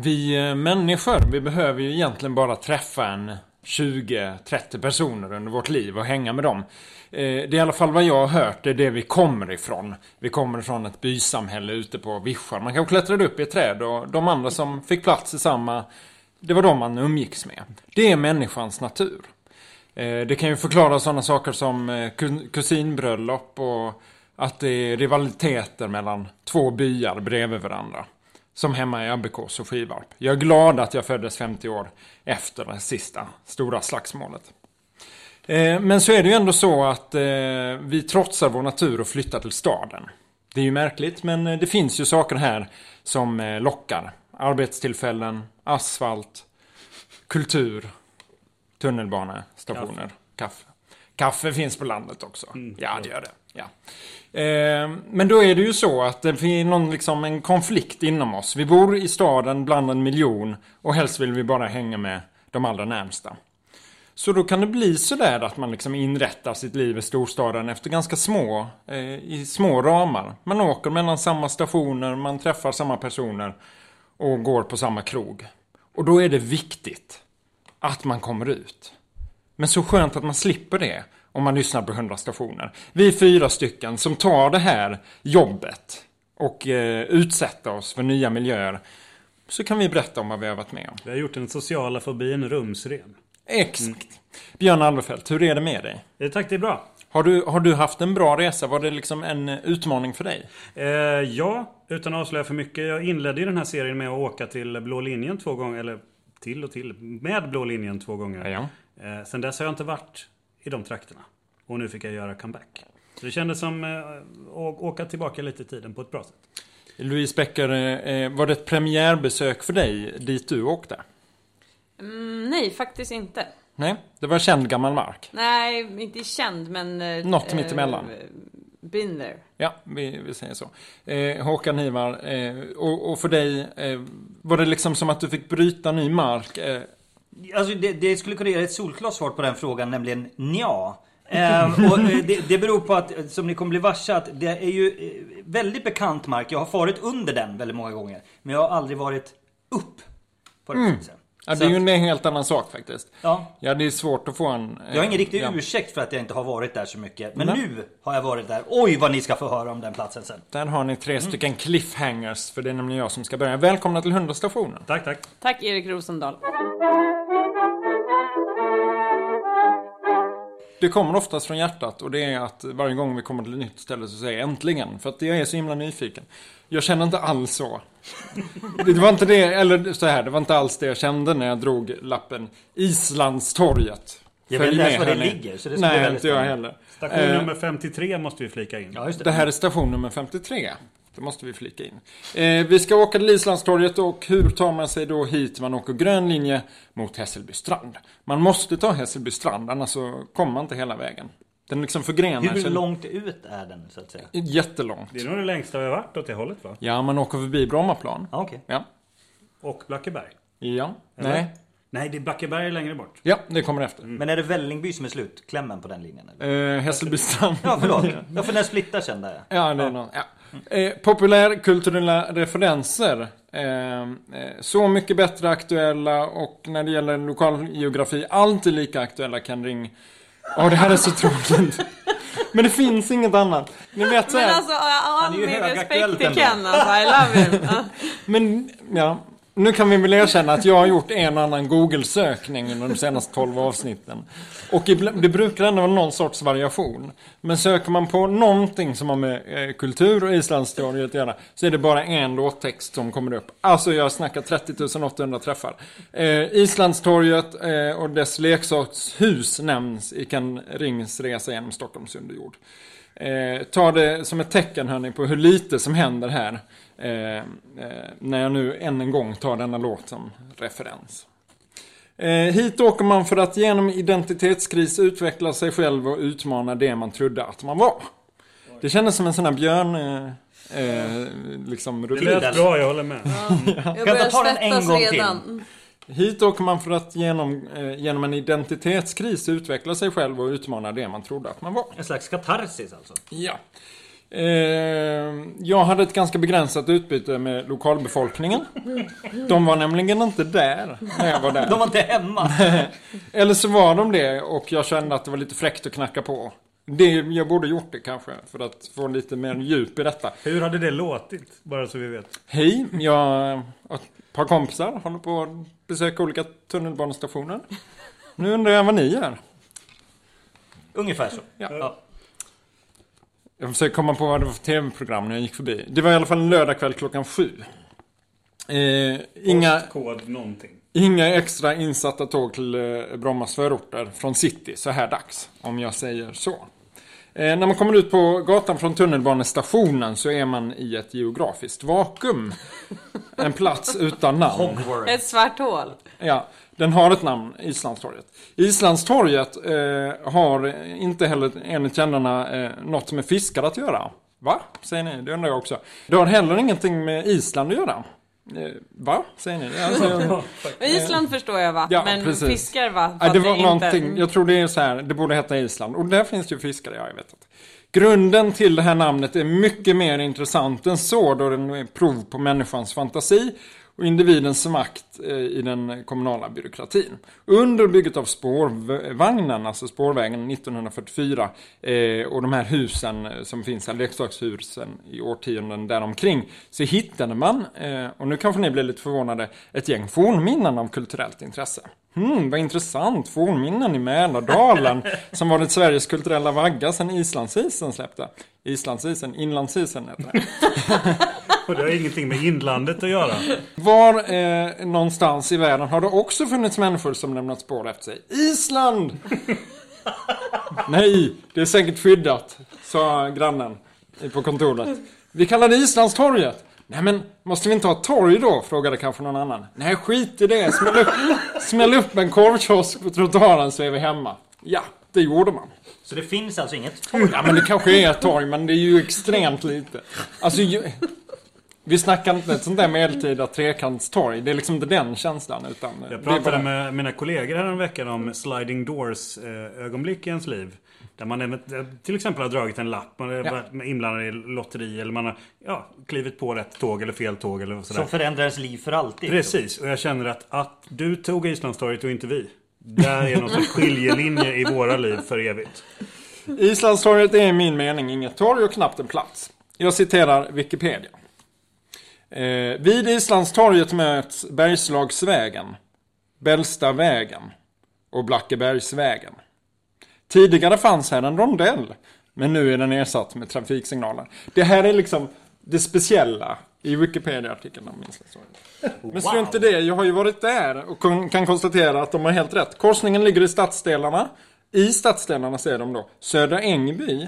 Vi människor, vi behöver ju egentligen bara träffa en 20-30 personer under vårt liv och hänga med dem. Det är i alla fall vad jag har hört, det är det vi kommer ifrån. Vi kommer ifrån ett bysamhälle ute på vischar. Man kan klättra upp i ett träd och de andra som fick plats i samma, det var de man umgicks med. Det är människans natur. Det kan ju förklara sådana saker som kusinbröllop och att det är rivaliteter mellan två byar bredvid varandra. Som hemma i Abbekås och Skivarp. Jag är glad att jag föddes 50 år efter det sista stora slagsmålet. Men så är det ju ändå så att vi trotsar vår natur och flyttar till staden. Det är ju märkligt, men det finns ju saker här som lockar. Arbetstillfällen, asfalt, kultur, tunnelbanestationer, kaffe. Kaffe finns på landet också. Ja, det gör det. Ja. Men då är det ju så att det finns en konflikt inom oss. Vi bor i staden bland 1 miljon och helst vill vi bara hänga med de allra närmsta. Så då kan det bli så där att man inrättar sitt liv i storstaden efter ganska små ramar. Man åker mellan samma stationer, man träffar samma personer och går på samma krog. Och då är det viktigt att man kommer ut. Men så skönt att man slipper det om man lyssnar på 100 stationer. Vi är 4 stycken som tar det här jobbet och utsätter oss för nya miljöer. Så kan vi berätta om vad vi har varit med om. Vi har gjort den sociala fobin rumsren. Exakt. Björn Alverfeldt, hur är det med dig? Tack, det är bra. Har du haft en bra resa? Var det en utmaning för dig? Ja, utan att avslöja för mycket. Jag inledde ju den här serien med att åka till Blå linjen 2 gånger. Eller till med Blå linjen 2 gånger. Ja. Sen dess har jag inte varit i de trakterna. Och nu fick jag göra comeback. Så det kändes som att åka tillbaka lite i tiden på ett bra sätt. Louise Becker, var det ett premiärbesök för dig dit du åkte? Nej, faktiskt inte. Nej, det var känd gammal mark. Nej, inte känd, men... Något mitt emellan. Been there. Ja, vi säger så. Håkan Ivar, och för dig, var det som att du fick bryta ny mark? Alltså det skulle kunna ge ett solklart svar på den frågan, nämligen nja. Och det beror på att, som ni kommer bli varse, att det är ju väldigt bekant mark. Jag har farit under den väldigt många gånger, men jag har aldrig varit upp på den platsen. Ja, det är ju en helt annan sak faktiskt. Ja, det är svårt att få en... Jag har ingen riktig ursäkt för att jag inte har varit där så mycket. Men nu har jag varit där. Oj, vad ni ska få höra om den platsen sen. Där har ni 3 stycken cliffhangers, för det är nämligen jag som ska börja. Välkomna till 100 stationen. Tack. Tack, Erik Rosendahl. Det kommer oftast från hjärtat, och det är att varje gång vi kommer till ett nytt ställe så säger jag äntligen. För att jag är så himla nyfiken. Jag känner inte alls så. Det var inte det, eller så här, det var inte alls det jag kände när jag drog lappen Islandstorget. Jag vet inte ens var det ligger, så det ska bli väldigt inte jag heller. Station nummer 53 måste vi flika in. Ja, just det här är station nummer 53. Det måste vi flika in. Vi ska åka till Islandstorget, och hur tar man sig då hit? Man åker grön linje mot Hässelby strand. Man måste ta Hässelby strand, annars så kommer man inte hela vägen. Den förgrenar sig. Hur långt ut är den, så att säga? Jättelångt. Det är nog det längsta vi har varit åt det hållet, va? Ja, man åker förbi Brommaplan. Okej. Ja. Och Blackeberg. Ja. Eller? Nej, det är Blackeberg längre bort. Ja, det kommer efter. Men är det Vällingby som är slutklämmen på den linjen? Eller? Hässelby strand. Ja, förlåt. Jag får den splittar sen där. Ja, det är någon. Ja. Populärkulturella referenser. Så mycket bättre aktuella, och när det gäller lokalgeografi alltid lika aktuella kan ring. Det här är så tråkigt. Men det finns inget annat. Ni vet så här. Men alltså, Han är ju med högaktuell respekt till ändå. Ken, alltså, I love him. Men ja, nu kan vi väl erkänna att jag har gjort en annan Google-sökning under de senaste 12 avsnitten. Och det brukar ändå vara någon sorts variation. Men söker man på någonting som har med kultur och Islandstorget att göra, så är det bara en låttext som kommer upp. Alltså jag snackar 30 800 träffar. Islandstorget och dess leksakshus nämns i Ken Rings resa genom Stockholms underjord. Ta det som ett tecken, hörni, på hur lite som händer här. När jag nu än en gång tar denna låt som referens. Hit åker man för att genom identitetskris utveckla sig själv och utmana det man trodde att man var. Det kändes som en sån här björn Det lät bra, jag håller med. Jag börjar ta den en svettas gång redan. Hit åker man för att genom en identitetskris utveckla sig själv och utmana det man trodde att man var. En slags katarsis alltså. Ja. Jag hade ett ganska begränsat utbyte med lokalbefolkningen. De var nämligen inte där när jag var där. De var inte hemma. Eller så var de det och jag kände att det var lite fräckt att knacka på. Jag borde gjort det kanske för att få lite mer djup i detta. Hur hade det låtit? Bara så vi vet. Hej, jag och ett par kompisar håller på att besöka olika tunnelbanestationer. Nu undrar jag vad ni gör. Ungefär så. Ja. Jag försöker komma på vad det var för tv-program när jag gick förbi. Det var i alla fall en lördagkväll 7:00. Kod någonting. Inga extra insatta tåg till Brommas förorter från city så här dags, om jag säger så. När man kommer ut på gatan från tunnelbanestationen så är man i ett geografiskt vakuum. En plats utan namn. Hogwarts. Ett svart hål. Ja, den har ett namn, Islandstorget. Islandstorget har inte heller enligt kändarna något med fiskar att göra. Va? Säger ni, det undrar jag också. Det har heller ingenting med Island att göra. Va? Säger ni? Alltså, Island förstår jag va? Ja, men precis. fiskar va? Det var någonting, jag tror det är så här, det borde heta Island. Och där finns det ju fiskare, jag vet inte. Grunden till det här namnet är mycket mer intressant än så, då den är prov på människans fantasi och individens makt i den kommunala byråkratin. Under bygget av spårvagnen, alltså spårvägen 1944 och de här husen som finns här, leksakshusen i årtionden däromkring, så hittade man, och nu kanske ni blir lite förvånade, ett gäng fornminnen av kulturellt intresse. Vad intressant, fornminnen i Mälardalen som varit Sveriges kulturella vagga sedan Islandsisen släppte. Inlandsisen heter det. Och det har ingenting med inlandet att göra. Var någonstans i världen har det också funnits människor som lämnat spår efter sig? Island! Nej, det är säkert skyddat, sa grannen på kontoret. Vi kallar det Islandstorget. Nej men, måste vi inte ha ett torg då? Frågade kanske någon annan. Nej, skit i det. Smäll upp en korvkiosk på trottoaren så är vi hemma. Ja, det gjorde man. Så det finns alltså inget torg? Ja, men det kanske är ett torg, men det är ju extremt lite. Alltså, vi snackar inte ett sånt där medeltida trekantstorg. Det är liksom inte den känslan. Utan jag pratade med mina kollegor här en vecka om sliding doors ögonblick i ens liv. Där man till exempel har dragit en lapp, man är inblandad i lotteri eller man har klivit på rätt tåg eller fel tåg eller sådär. Som förändrar ens liv för alltid. Precis, och jag känner att du tog Islandstorget och inte vi. Där är någon sorts skiljelinje i våra liv för evigt. Islandstorget är i min mening inget torg och knappt en plats. Jag citerar Wikipedia. Vid Islandstorget möts Bergslagsvägen, Bällstavägen och Blackebergsvägen. Tidigare fanns här en rondell, men nu är den ersatt med trafiksignaler. Det här är liksom det speciella i Wikipedia-artikeln om Islandstorget. Men strunt i det, jag har ju varit där och kan konstatera att de har helt rätt. Korsningen ligger i stadsdelarna. I stadsdelarna ser de då Södra Ängby,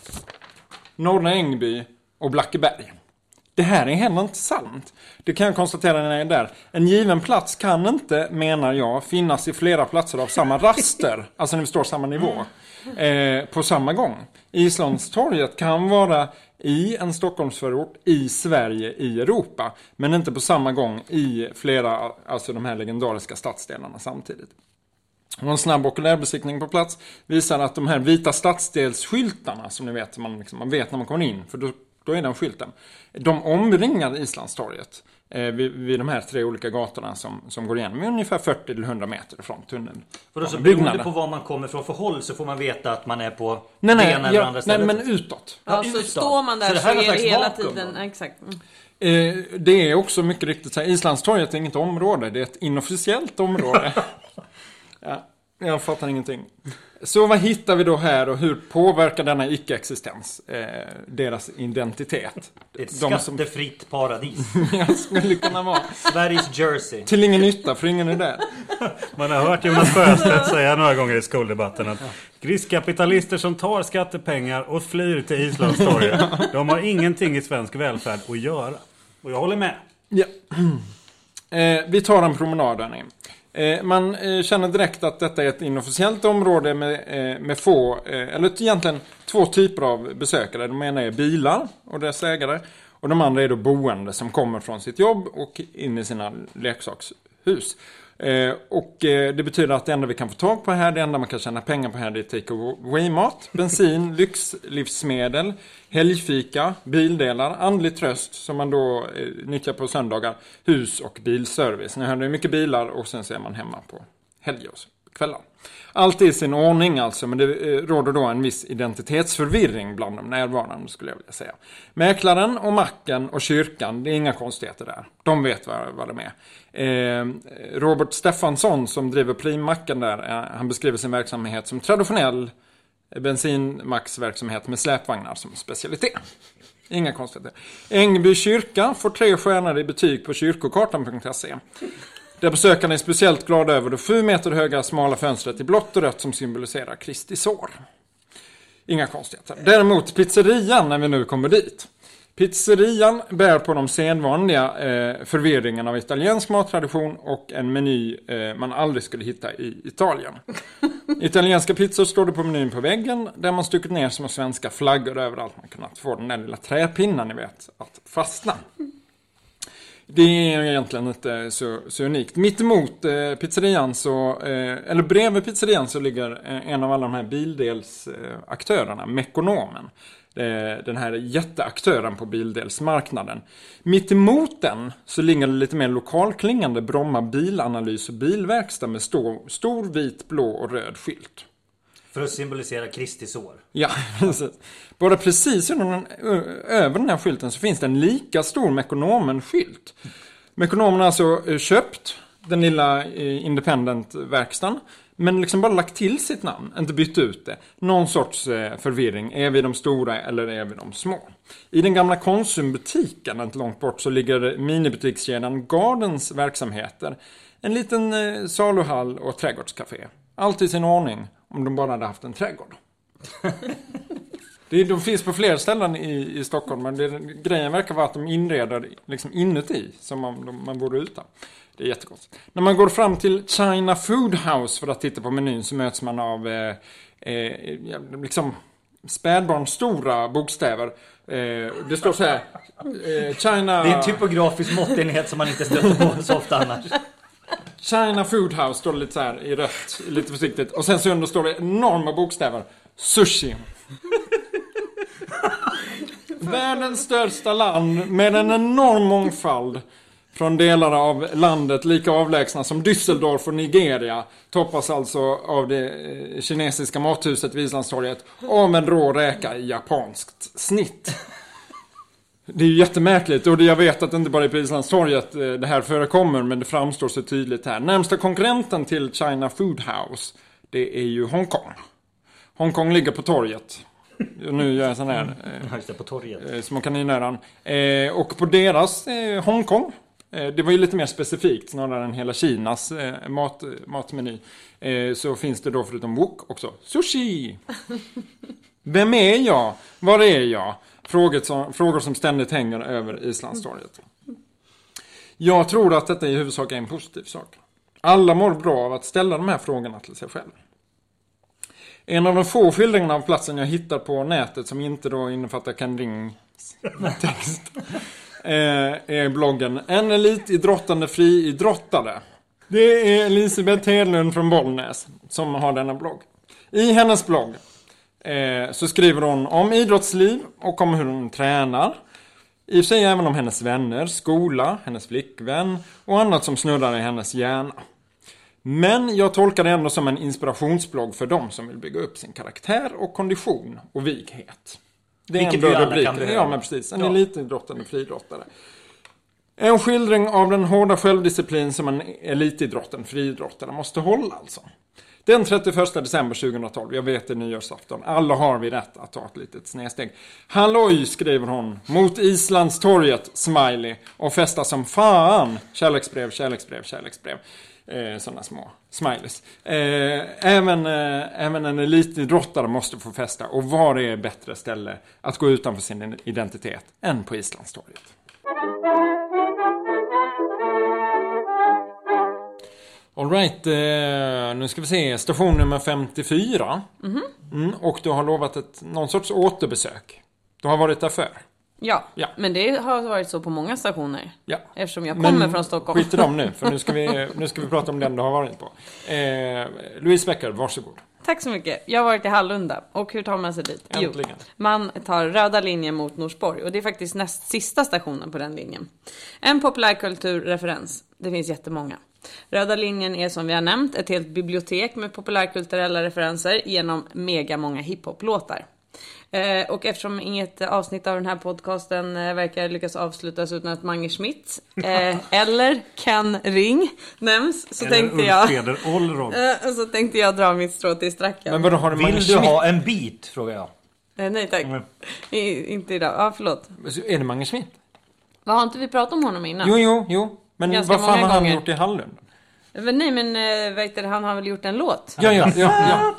Norra Ängby och Blackeberg. Det här är heller inte sant. Det kan jag konstatera när jag är där. En given plats kan inte, menar jag, finnas i flera platser av samma raster. Alltså när vi står samma nivå. På samma gång. Islandstorget kan vara i en Stockholmsförort, i Sverige, i Europa. Men inte på samma gång i flera, alltså de här legendariska stadsdelarna samtidigt. Och en snabb okulärbesiktning på plats visar att de här vita stadsdelsskyltarna, som ni vet, man vet när man kommer in, för då är den skylten. De omringar Islandstorget vid de här 3 olika gatorna som går igenom ungefär 40-100 meter från tunneln. För då så beroende på var man kommer från för håll så får man veta att man är på det ena eller andra stället. Nej, men utåt. Ja, så står man där så är det hela tiden. Exakt. Det är också mycket riktigt så här, Islandstorget är inget område, det är ett inofficiellt område. Ja, jag fattar ingenting. Så vad hittar vi då här och hur påverkar denna icke-existens deras identitet? Ett skattefritt paradis. Jag skulle kunna vara Sveriges Jersey. till ingen nytta för ingen är där. Man har hört Jonas Sjöstedt säga några gånger i skoldebatten att grisskapitalister som tar skattepengar och flyr till Islandstorget, de har ingenting i svensk välfärd att göra. Och jag håller med. Ja. Vi tar en promenad där ni. Man känner direkt att detta är ett inofficiellt område med få, eller egentligen 2 typer av besökare. De ena är bilar och dess ägare, och de andra är då boende som kommer från sitt jobb och in i sina leksakshus. Och det betyder att det enda vi kan få tag på här, det enda man kan tjäna pengar på här, det är take-away-mat, bensin, lyxlivsmedel, helgfika, bildelar, andlig tröst som man då nyttjar på söndagar, hus- och bilservice. Ni hör, det är mycket bilar och sen så är man hemma på helger och kvällar. Allt är i sin ordning alltså, men det råder då en viss identitetsförvirring bland de närvarande, skulle jag vilja säga. Mäklaren och macken och kyrkan, det är inga konstigheter där. De vet vad de är. Robert Steffansson som driver Primmacken där, han beskriver sin verksamhet som traditionell bensinmacksverksamhet med släpvagnar som specialitet. Inga konstigheter. Ängby kyrka får 3 stjärnor i betyg på kyrkokartan.se. Där besökarna är speciellt glada över det 7 meter höga smala fönstret i blått och rött som symboliserar Kristi sår. Inga konstigheter. Däremot pizzerian, när vi nu kommer dit. Pizzerian bär på de sedvanliga förvirringen av italiensk mattradition och en meny man aldrig skulle hitta i Italien. Italienska pizzor står det på menyn på väggen där man stuckit ner små svenska flaggor överallt. Man kunnat få den där lilla träpinnen, ni vet, att fastna. Det är egentligen inte så unikt. Mitt emot pizzerian eller bredvid pizzerian så ligger en av alla de här bildelsaktörerna, Mekonomen. Den här jätteaktören på bildelsmarknaden. Mitt emot den så ligger det lite mer lokalklingande Bromma bilanalys och bilverkstad med stor vit, blå och röd skylt. För att symbolisera Kristi sår. Ja, precis. Bara precis över den här skylten så finns det en lika stor Mekonomen-skylt. Mekonomen har alltså köpt den lilla independent-verkstan, men liksom bara lagt till sitt namn, inte bytt ut det. Någon sorts förvirring. Är vi de stora eller är vi de små? I den gamla Konsumbutiken, inte långt bort, så ligger minibutikskedjan Gardens verksamheter. En liten saluhall och trädgårdscafé. Allt i sin ordning. Om de bara hade haft en trädgård. De finns på flera ställen i Stockholm. Men grejen verkar vara att de inreder liksom inuti. Som man borde utan. Det är jättekonstigt. När man går fram till China Food House för att titta på menyn så möts man av liksom spädbarnstora bokstäver. Det står så här. China... Det är en typografisk måttenhet som man inte stöter på så ofta annars. China Food House står det lite så här i rött, lite försiktigt. Och sen så under står det enorma bokstäver. Sushi. Världens största land med en enorm mångfald från delar av landet lika avlägsna som Düsseldorf och Nigeria toppas alltså av det kinesiska mathuset vid Islandstorget av en rå räka i japanskt snitt. Det är ju jättemärkligt och jag vet att det inte bara är på Islandstorget det här förekommer, men det framstår så tydligt här. Närmsta konkurrenten till China Food House, det är ju Hongkong. Hongkong ligger på torget. Nu gör jag sån här på torget. Små kaninöron. Och på deras Hongkong, det var ju lite mer specifikt snarare än hela Kinas matmeny, så finns det då förutom wok också sushi. Vem är jag? Var är jag? Frågor som ständigt hänger över Islandstorget. Jag tror att detta i huvudsak är en positiv sak. Alla mår bra av att ställa de här frågorna till sig själv. En av de få skildringarna av platsen jag hittar på nätet som inte då innefattar Ken Rings text är bloggen En elitidrottande friidrottare. Det är Elisabeth Hedlund från Bollnäs som har denna blogg. I hennes blogg så skriver hon om idrottsliv och om hur hon tränar. I och för sig även om hennes vänner, skola, hennes flickvän och annat som snurrar i hennes hjärna. Men jag tolkar det ändå som en inspirationsblogg för dem som vill bygga upp sin karaktär och kondition och vighet. Det är vilket ändå vi alla rubriken. kan behöva. Ja, men precis. En elitidrottande friidrottare. En skildring av den hårda självdisciplin som en elitidrottande friidrottare måste hålla alltså. Den 31 december 2012, jag vet det är nyårsafton, alla har vi rätt att ta ett litet snedsteg. Halloj, skriver hon, mot Islandstorget, smiley, och festa som fan, kärleksbrev. Sådana små smileys. Även en elitidrottare måste få festa, och var är bättre ställe att gå utanför sin identitet än på Islandstorget? All right, nu ska vi se station nummer 54. Och du har lovat någon sorts återbesök. Du har varit där förr. Ja, Ja. men det har varit så på många stationer. Ja. Eftersom jag kommer från Stockholm. Skit i dem nu, för nu ska vi prata om den du har varit på. Louise Becker, varsågod. Tack så mycket. Jag har varit i Hallunda. Och hur tar man sig dit? Äntligen. Jo, man tar röda linjen mot Norsborg. Och det är faktiskt näst sista stationen på den linjen. En populärkulturreferens. Det finns jättemånga. Röda linjen är som vi har nämnt ett helt bibliotek med populärkulturella referenser genom mega många hiphop-låtar. Och eftersom inget avsnitt av den här podcasten verkar lyckas avslutas utan att Mange Schmidt eller Ken Ring nämns, så så tänkte jag dra mitt strå till stracken. Men vadå, har du Mange Vill Schmidt? du ha en bit, frågar jag. Nej tack. Inte idag. Ja, förlåt. Är det Mange Schmidt? Vad har inte vi pratat om honom innan? Jo. Men Ganska vad fan många har han gånger. gjort i Hallunda? Nej, men vet du, han har väl gjort en låt? Ja.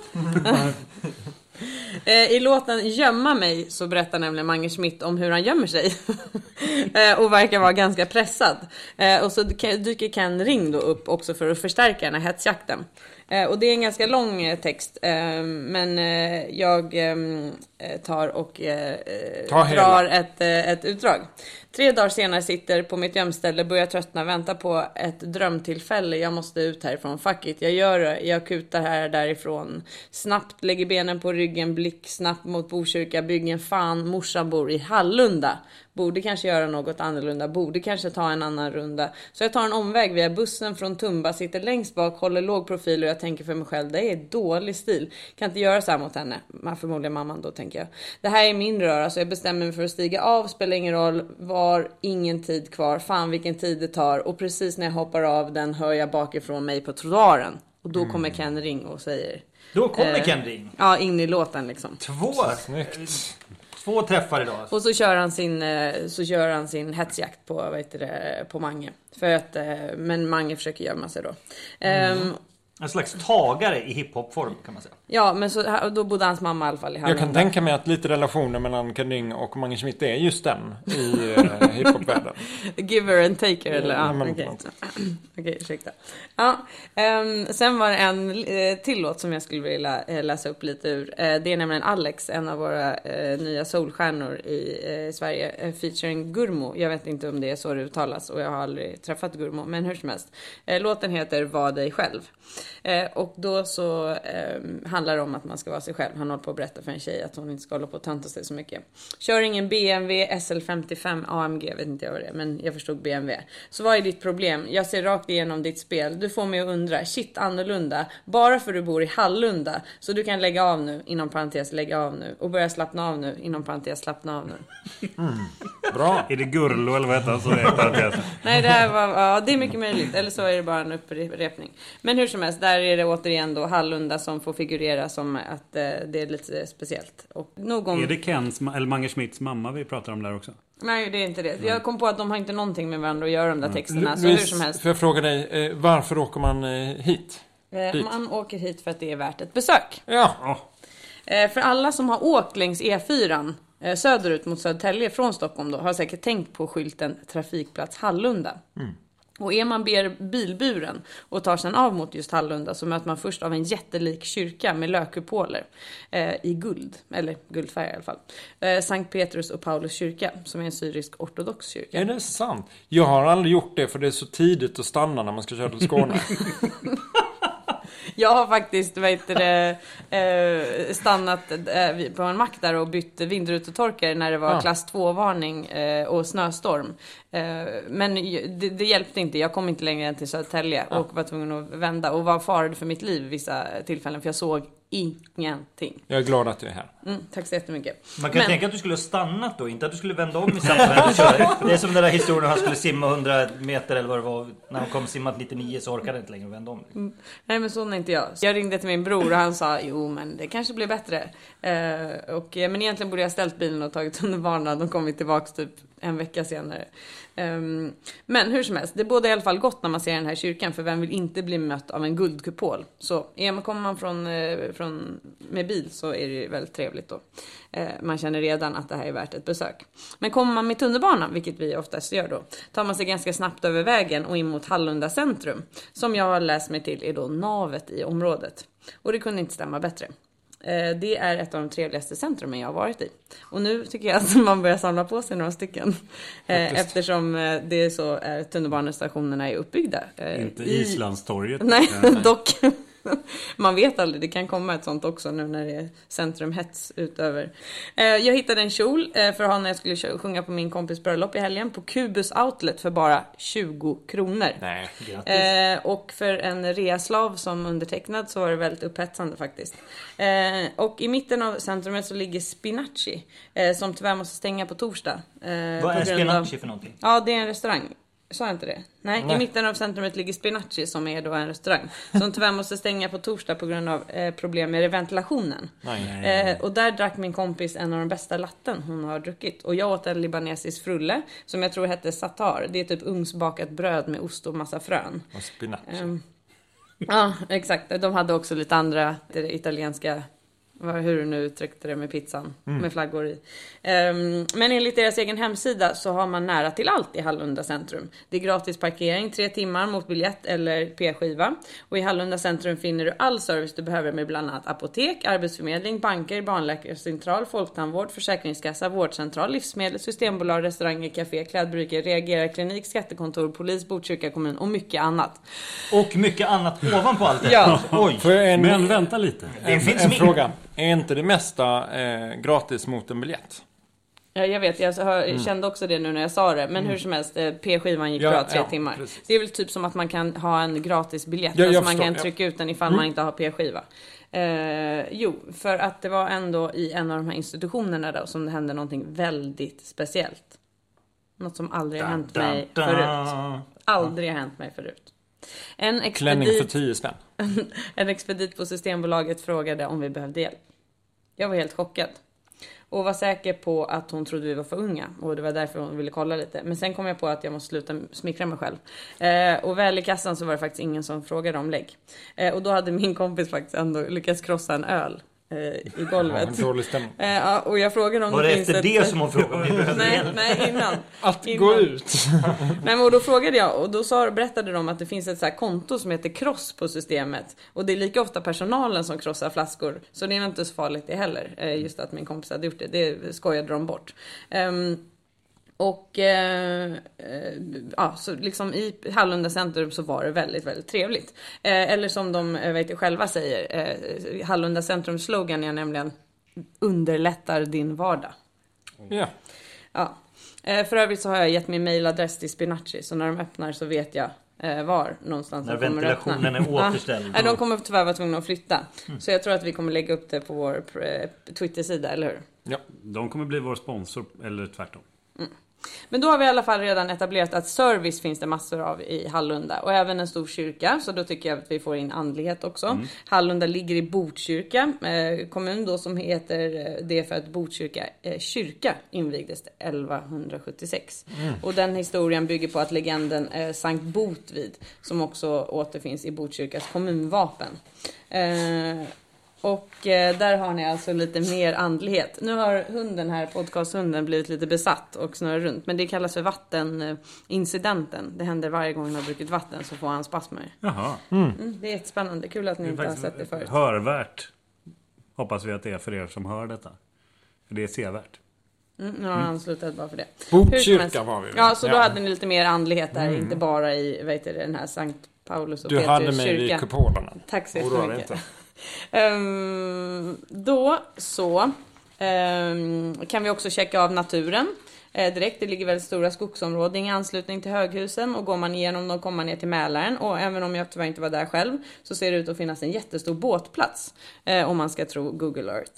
I låten Gömma mig så berättar nämligen Mange Schmidt om hur han gömmer sig. Och verkar vara ganska pressad. Och så dyker Ken Ring då upp också för att förstärka den här hetsjakten. Och det är en ganska lång text. Men jag tar och drar ett utdrag. 3 dagar senare sitter på mitt gömställe, börjar tröttna, väntar på ett drömtillfälle. Jag måste ut härifrån. Fuck it, jag gör det. Jag kutar här därifrån. Snabbt lägger benen på ryggen, blick snabbt mot Botkyrka byggen. Fan, morsan bor i Hallunda. Borde kanske göra något annorlunda. Borde kanske ta en annan runda. Så jag tar en omväg via bussen från Tumba. Sitter längst bak, håller låg profil och jag tänker för mig själv. Det är dålig stil. Kan inte göra så här mot henne. Förmodligen mamman då, tänker jag. Det här är min röra så jag bestämmer mig för att stiga av. Spelar ingen roll. Var ingen tid kvar. Fan vilken tid det tar. Och precis när jag hoppar av den hör jag bakifrån mig på trottoaren. Och då kommer Ken Ring och säger... Då kommer Ken Ring. Ja, in i låten liksom. 2 träffar idag. Och så kör han sin hetsjakt på Mange. För att, men Mange försöker gömma sig då. En slags tagare i hiphop-form kan man säga. Ja, men då bodde hans mamma i alla fall i Hallunda. Jag kan tänka mig att lite relationer mellan Ken Ring och Mange Schmidt är just den i hiphop-världen. Giver and taker eller? Ja, Okej, ursäkta. Ja, sen var det en till låt som jag skulle vilja läsa upp lite ur. Det är nämligen Alex, en av våra nya soulstjärnor i Sverige, featuring Gurmo. Jag vet inte om det är så det uttalas och jag har aldrig träffat Gurmo, men hur som helst. Låten heter Var dig själv. Och då så handlar det om att man ska vara sig själv. Han håller på att berätta för en tjej att hon inte ska hålla på och tönta sig så mycket. Kör ingen BMW SL55 AMG, vet inte jag vad det är, men jag förstod BMW. Så vad är ditt problem? Jag ser rakt igenom ditt spel. Du får mig att undra, shit annorlunda. Bara för du bor i Hallunda. Så du kan lägga av nu, inom parentes lägga av nu. Och börja slappna av nu, inom parentes slappna av nu. Bra. Är det Gurlo eller vad heter han så är parentes? Nej, det här var, det är mycket möjligt. Eller så är det bara en upprepning. Men hur som helst, där är det återigen då Hallunda som får figurera som att det är lite speciellt. Och Är det Kens eller Mange Schmidts mamma vi pratar om där också? Nej, det är inte det. Jag kom på att de har inte någonting med varandra att göra, de där texterna. Så hur som helst. Får jag fråga dig, varför åker man hit? Man åker hit för att det är värt ett besök. Ja. För alla som har åkt längs E4 söderut mot Södertälje från Stockholm då, har säkert tänkt på skylten Trafikplats Hallunda. Och är man bilburen och tar sedan av mot just Hallunda så möter man först av en jättelik kyrka med lökkupoler i guld, eller guldfärg i alla fall. Sankt Petrus och Paulus kyrka, som är en syrisk ortodox kyrka. Är det sant? Jag har aldrig gjort det för det är så tidigt att stanna när man ska köra till Skåne. Jag har faktiskt stannat på en mack där och bytt vindrutetorkare när det var klass 2-varning och snöstorm. Men det hjälpte inte. Jag kom inte längre än till Södertälje och var tvungen att vända och var farad för mitt liv vissa tillfällen, för jag såg ingenting. Jag är glad att du är här. Tack så jättemycket. Man kan tänka att du skulle ha stannat då, inte att du skulle vända om i samband. Det är som den där historien han skulle simma 100 meter eller vad det var. När han kom simmat 99 så orkade han inte längre vända om. Nej, men sån är inte jag. Jag ringde till min bror och han sa, jo men det kanske blir bättre. Men egentligen borde jag ställt bilen och tagit tunnelbanan och kommit tillbaka typ en vecka senare. Men hur som helst, det borde i alla fall gott när man ser den här kyrkan, för vem vill inte bli mött av en guldkupol? Så kommer man med bil så är det ju väldigt trevligt då. Man känner redan att det här är värt ett besök. Men kommer man med tunnelbanan, vilket vi oftast gör då, tar man sig ganska snabbt över vägen och in mot Hallunda centrum, som jag har läst mig till är då navet i området. Och det kunde inte stämma bättre. Det är ett av de trevligaste centrumen jag har varit i. Och nu tycker jag att man börjar samla på sig några stycken. Eftersom det är så tunnelbanestationerna är uppbyggda. Inte Islandstorget. Nej, dock. Man vet aldrig, det kan komma ett sånt också nu när det är centrumhets utöver. Jag hittade en kjol för att ha när jag skulle sjunga på min kompis bröllop i helgen på Kubus Outlet för bara 20 kronor. Nej, och för en reaslav som undertecknad så var det väldigt upphetsande faktiskt. Och i mitten av centrumet så ligger Spinacci som tyvärr måste stänga på torsdag. Vad är Spinacci för någonting? Ja, det är en restaurang. Sa jag inte det? Nej, i mitten av centrumet ligger Spinacci som är då en restaurang. Som tyvärr måste stänga på torsdag på grund av problem med ventilationen. Och där drack min kompis en av de bästa latten hon har druckit. Och jag åt en libanesisk frulle som jag tror hette satar. Det är typ ugnsbakat bröd med ost och massa frön. och Spinacci. Ja, exakt. De hade också lite andra italienska... hur du nu uttryckte det med pizzan med flaggor i. Men enligt deras egen hemsida så har man nära till allt i Hallunda centrum. Det är gratis parkering 3 timmar mot biljett eller p-skiva. Och i Hallunda centrum finner du all service du behöver med bland annat apotek, arbetsförmedling, banker, barnläkarcentral, folktandvård, försäkringskassa, vårdcentral, livsmedel, systembolag, restauranger, café, klädbryggor, reagerarklinik, skattekontor, polis, Botkyrka kommun och mycket annat. Och mycket annat ovanpå allt det. Ja. Oj. Men vänta lite. Det finns En mer. fråga. Är inte det mesta gratis mot en biljett? Ja, jag vet, jag kände också det nu när jag sa det. Men hur som helst, p-skivan gick bra 3 timmar. Precis. Det är väl typ som att man kan ha en gratis biljett. Ja, alltså man förstår, kan trycka ut den ifall man inte har p-skiva. Jo, för att det var ändå i en av de här institutionerna då, som det hände någonting väldigt speciellt. Något som aldrig har hänt mig förut. Aldrig har hänt mig förut. Klänning för 10 spänn. En expedit på Systembolaget frågade om vi behövde hjälp. Jag var helt chockad. Och var säker på att hon trodde vi var för unga. Och det var därför hon ville kolla lite. Men sen kom jag på att jag måste sluta smickra mig själv. Och väl i kassan så var det faktiskt ingen som frågade om lägg. Och då hade min kompis faktiskt ändå lyckats krossa en öl i golvet. Ja, dålig stämning. Och jag frågade om Var det det finns efter det som hon frågade om ni behövde hjälp? Nej, innan. Att Innan. gå ut. Nej, men och då frågade jag och då berättade de att det finns ett så här konto som heter Kross på systemet. Och det är lika ofta personalen som krossar flaskor. Så det är inte så farligt det heller. Just att min kompis hade gjort det. Det skojade de bort. Så liksom i Hallunda centrum så var det väldigt, väldigt trevligt. Eller som de själva säger, Hallunda centrum slogan är nämligen underlättar din vardag. Ja. Ja. För övrigt så har jag gett min mailadress till Spinacci, så när de öppnar så vet jag var någonstans När de kommer att öppna. ventilationen är återställd. Nej, de kommer tyvärr vara tvungna att flytta. Så jag tror att vi kommer lägga upp det på vår Twitter-sida, eller hur? Ja. De kommer bli vår sponsor, eller tvärtom. Men då har vi i alla fall redan etablerat att service finns det massor av i Hallunda. Och även en stor kyrka, så då tycker jag att vi får in andlighet också. Hallunda ligger i Botkyrka kommun då, som heter det för att Botkyrka kyrka invigdes 1176. Och den historien bygger på att legenden Sankt Botvid, som också återfinns i Botkyrkas kommunvapen. Och där har ni alltså lite mer andlighet. Nu har hunden här, podcasthunden, blivit lite besatt och snurrar runt. Men det kallas för vattenincidenten. Det händer varje gång han har druckit vatten så får han spasmer. Jaha. Det är jättespännande. Kul att ni inte har sett det förut. Hörvärt. Hoppas vi att det är för er som hör detta. För det är sevärt. Nu har han slutat bara för det. Botkyrka var vi. Ja, så då hade ni lite mer andlighet där. Inte bara i den här Sankt Paulus och Du Petrus hade mig kyrka. vid kupolerna. Tack så Oroa dig jättemycket. inte. Då så kan vi också checka av naturen direkt. Det ligger väldigt stora skogsområden i anslutning till höghusen, och går man igenom dem kommer man ner till Mälaren, och även om jag tyvärr inte var där själv så ser det ut att finnas en jättestor båtplats om man ska tro Google Earth.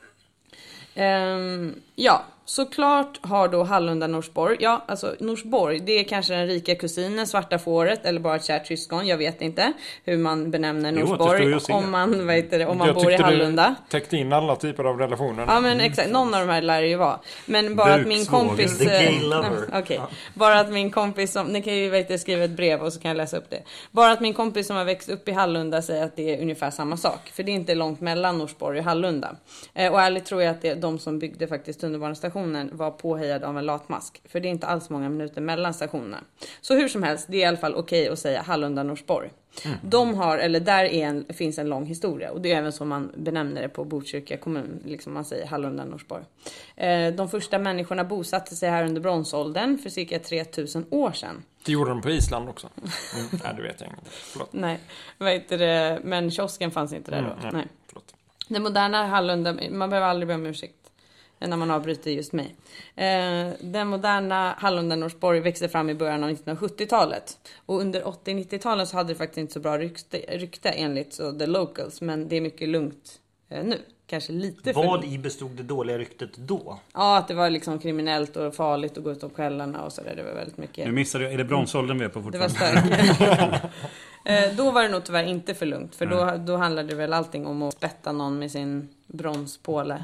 Ja, såklart har då Hallunda Norsborg. Ja, alltså Norsborg, det är kanske den rika kusinen, svarta fåret, eller bara ett kärt syskon. Jag vet inte hur man benämner Norsborg om man bor i Hallunda. Du täckte in alla typer av relationer. Ja, men exakt, någon av de här lär det ju vara. Men bara att min kompis bara att min kompis som, ni kan ju skriva ett brev och så kan jag läsa upp det. Bara att min kompis som har växt upp i Hallunda säger att det är ungefär samma sak, för det är inte långt mellan Norsborg och Hallunda. Och ärligt tror jag att de som byggde faktiskt tunnelbanestationen var påhejade av en latmask, för det är inte alls många minuter mellan stationerna. Så hur som helst, det är i alla fall okej att säga Hallunda Norsborg. De har, eller där finns en lång historia. Och det är även så man benämner det på Botkyrka kommun. Liksom man säger Hallunda Norsborg. De första människorna bosatte sig här under bronsåldern för cirka 3000 år sedan. Det gjorde de på Island också. Nej, det vet jag inte. Förlåt. Nej, vad heter det? Men kiosken fanns inte där då. Nej. Förlåt. Den moderna Hallunda, man behöver aldrig be om ursäkt när man avbryter just mig. Den moderna Hallunda Norsborg växte fram i början av 1970-talet. Och under 80-90-talet så hade det faktiskt inte så bra rykte enligt så the locals. Men det är mycket lugnt nu. Kanske lite för... Vad i bestod det dåliga ryktet då? Ja, att det var liksom kriminellt och farligt att gå ut om kvällarna och så där. Det var väldigt mycket... Nu missade jag, är det bronsåldern vi är på Det var fortfarande? starkt. Då var det nog tyvärr inte för lugnt. För då handlade det väl allting om att spätta någon med sin bronspåle.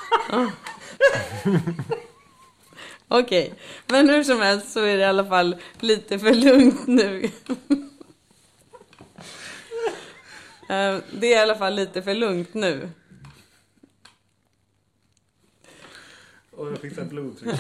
Okej, men hur som helst så är det i alla fall lite för lugnt nu. Det är i alla fall lite för lugnt nu. Och jag fick ett blodtryck.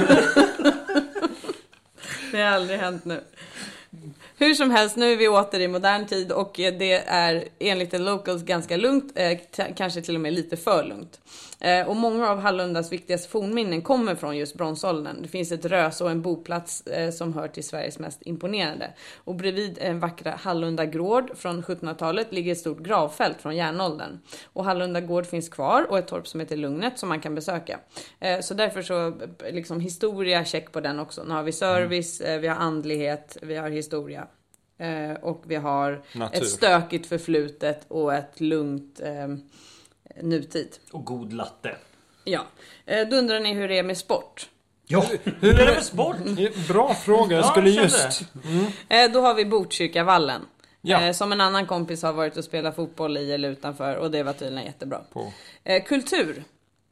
Det har aldrig hänt nu. Hur som helst, nu är vi åter i modern tid och det är enligt the locals ganska lugnt, kanske till och med lite för lugnt. Och många av Hallundas viktigaste fornminnen kommer från just bronsåldern. Det finns ett rös och en boplats som hör till Sveriges mest imponerande. Och bredvid en vackra Hallunda gård från 1700-talet ligger ett stort gravfält från järnåldern. Och Hallunda gård finns kvar och ett torp som heter Lugnet som man kan besöka. Så därför så liksom historia, check på den också. Nu har vi service, vi har andlighet, vi har historia. Och vi har natur. Ett stökigt förflutet och ett lugnt nutid. Och god latte. Ja. Då undrar ni hur det är med sport. Ja, hur är det med sport? Bra fråga, jag skulle jag just... Då har vi Botkyrkavallen. Ja. Som en annan kompis har varit och spelat fotboll i eller utanför. Och det var tydligen jättebra. På. Kultur.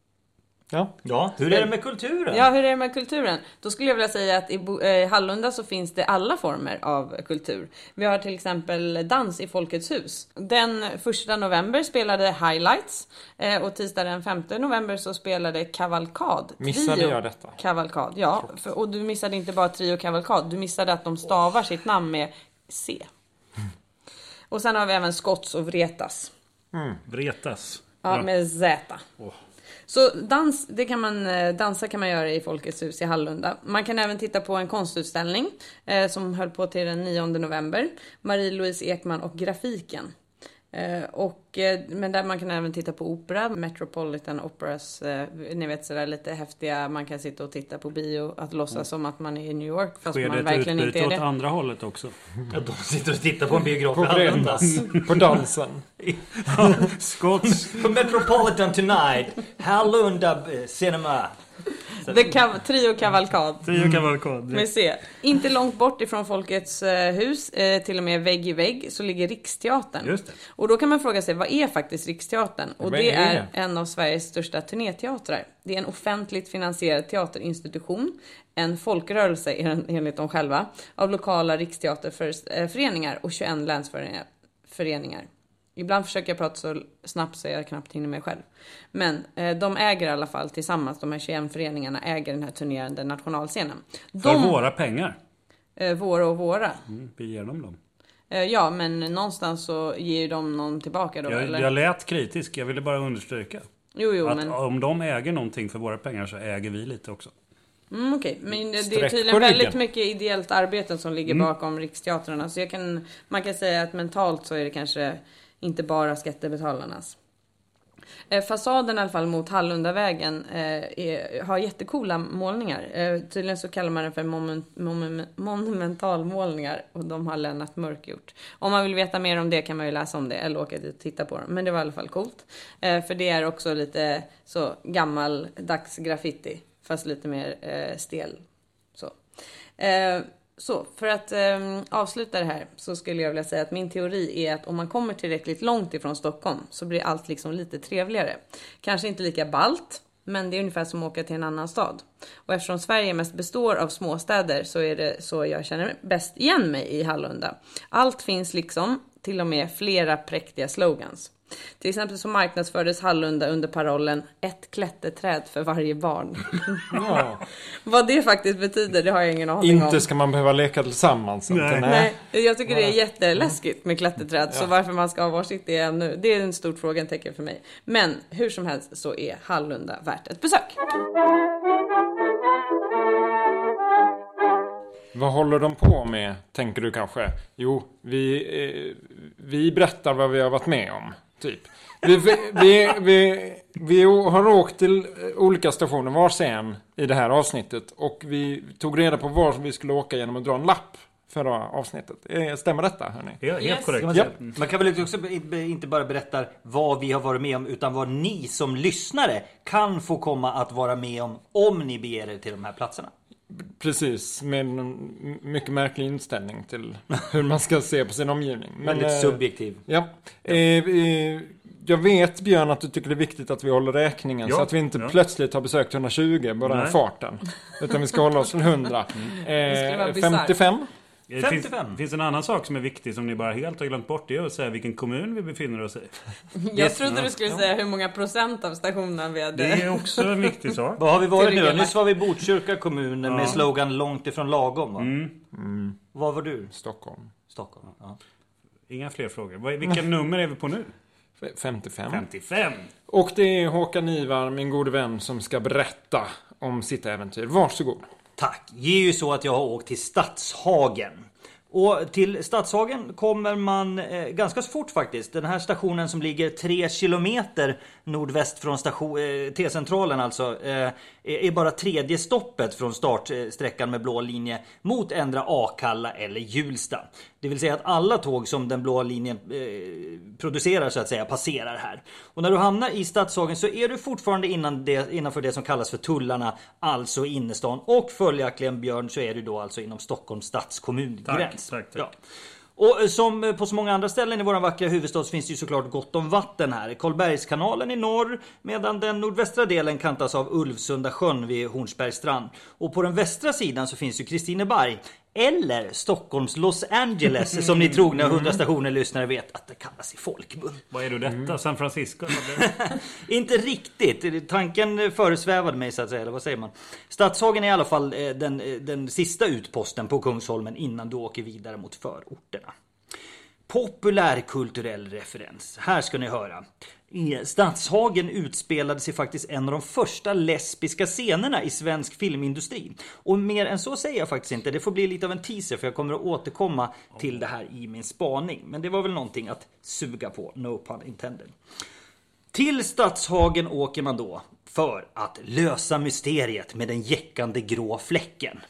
Ja. Hur är det med kulturen? Ja, hur är det med kulturen? Då skulle jag vilja säga att i Hallunda så finns det alla former av kultur. Vi har till exempel dans i Folkets hus. Den 1 november spelade Highlights. Och tisdag den 5 november så spelade Kavalkad. Missade jag detta? Kavalkad, ja. Och du missade inte bara Trio Kavalkad. Du missade att de stavar sitt namn med C. Och sen har vi även Skotts och Vretas. Vretas. Ja, med Z. Så dansa kan man göra i Folkets hus i Hallunda. Man kan även titta på en konstutställning som höll på till den 9 november. Marie-Louise Ekman och grafiken. Men där man kan även titta på opera, Metropolitan Operas, ni vet sådär lite häftiga, man kan sitta och titta på bio, att låtsas som att man är i New York fast Sker man verkligen inte är åt det. andra hållet också? Ja, de sitter och tittar på en biograf På fredags. På dansen. Skotts. På Metropolitan Tonight. Hallunda Cinema. Trio Kavalkad. Trio Kavalkad. Med C. Inte långt bort ifrån Folkets hus, till och med vägg i vägg, så ligger Riksteatern. Just det. Och då kan man fråga sig, vad är faktiskt Riksteatern? Och Vad det är är en av Sveriges största turnéteatrar. Det är en offentligt finansierad teaterinstitution, en folkrörelse enligt dem själva, av lokala riksteaterföreningar och 21 länsföreningar. Ibland försöker jag prata så snabbt så jag knappt hinner med själv. Men de äger i alla fall tillsammans, de här 21 föreningarna äger den här turnerande nationalscenen. För våra pengar. Våra. Vi ger dem. Ja, men någonstans så ger ju de någon tillbaka då, eller? Jag lät kritisk, jag ville bara understryka. Jo, att men... om de äger någonting för våra pengar så äger vi lite också. Okej. Men det är Sträck tydligen på väldigt ryggen. mycket ideellt arbete som ligger bakom Riksteatrarna. Så man kan säga att mentalt så är det kanske inte bara skattebetalarnas. Fasaden i alla fall mot Hallundavägen har jättekola målningar. Tydligen så kallar man den för monumentalmålningar. Och de har Lennart Mörk gjort. Om man vill veta mer om det kan man ju läsa om det. Eller åka dit och titta på dem. Men det var i alla fall coolt. För det är också lite så gammaldags graffiti. Fast lite mer stel. Så, för att avsluta det här så skulle jag vilja säga att min teori är att om man kommer tillräckligt långt ifrån Stockholm så blir allt liksom lite trevligare. Kanske inte lika ballt, men det är ungefär som att åka till en annan stad. Och eftersom Sverige mest består av småstäder så är det så jag känner bäst igen mig i Hallunda. Allt finns liksom, till och med flera präktiga slogans. Till exempel så marknadsfördes Hallunda under parollen ett klätterträd för varje barn. Ja. Vad det faktiskt betyder, det har jag ingen aning om. Inte ska man behöva leka tillsammans. Nej, jag tycker det är jätteläskigt med klätterträd. Så varför man ska ha varsitt det är ännu. Det är en stor frågetecken för mig. Men hur som helst så är Hallunda värt ett besök. Vad håller de på med, tänker du kanske? Jo, vi berättar vad vi har varit med om, typ. Vi har åkt till olika stationer var sen i det här avsnittet. Och vi tog reda på var vi skulle åka genom att dra en lapp förra avsnittet. Stämmer detta, hörni? Ja, helt korrekt. Man kan väl också inte bara berätta vad vi har varit med om, utan vad ni som lyssnare kan få komma att vara med om ni beger er till de här platserna. Precis, med en mycket märklig inställning till hur man ska se på sin omgivning. Väldigt subjektiv. Ja. Jag vet, Björn, att du tycker det är viktigt att vi håller räkningen. Så att vi inte plötsligt har besökt 120 bara den farten. Utan vi ska hålla oss till 100. 55. Det finns en annan sak som är viktig som ni bara helt har glömt bort. Det är att säga vilken kommun vi befinner oss i. Jag trodde du skulle säga hur många procent av stationen vi hade. Det är också en viktig sak. Vad har vi varit nu? Nyss var vi i Botkyrka kommun med slogan långt ifrån lagom. Va? Vad var du? Stockholm. Ja. Inga fler frågor. Vilken nummer är vi på nu? 55. 55. Och det är Håkan Ivar, min gode vän, som ska berätta om sitt äventyr. Varsågod. Tack. Det är ju så att jag har åkt till Stadshagen. Och till Stadshagen kommer man ganska så fort faktiskt. Den här stationen som ligger 3 kilometer nordväst från T-centralen alltså är bara tredje stoppet från startsträckan med blå linje mot ändra Akalla eller Hjulsta. Det vill säga att alla tåg som den blå linjen producerar så att säga passerar här. Och när du hamnar i Stadshagen så är du fortfarande innanför det som kallas för tullarna, alltså innerstan. Och följaktligen, Björn, så är du då alltså inom Stockholms stadskommun-gräns. Tack. Ja. Och som på så många andra ställen i vår vackra huvudstad så finns det ju såklart gott om vatten här. Karlbergskanalen i norr, medan den nordvästra delen kantas av Ulvsunda sjön vid Hornsbergsstrand. Och på den västra sidan så finns ju Kristineberg, eller Stockholms Los Angeles, som ni trogna 100 stationer lyssnare vet att det kallas i folkmun. Vad är då detta? San Francisco? Inte riktigt. Tanken föresvävade mig så att säga, eller vad säger man? Stadshagen är i alla fall den sista utposten på Kungsholmen innan du åker vidare mot förorterna. Populärkulturell referens. Här ska ni höra. I Stadshagen utspelade sig faktiskt en av de första lesbiska scenerna i svensk filmindustri. Och mer än så säger jag faktiskt inte. Det får bli lite av en teaser, för jag kommer att återkomma till det här i min spaning. Men det var väl någonting att suga på, no pun intended. Till Stadshagen åker man då för att lösa mysteriet med den jäckande grå fläcken.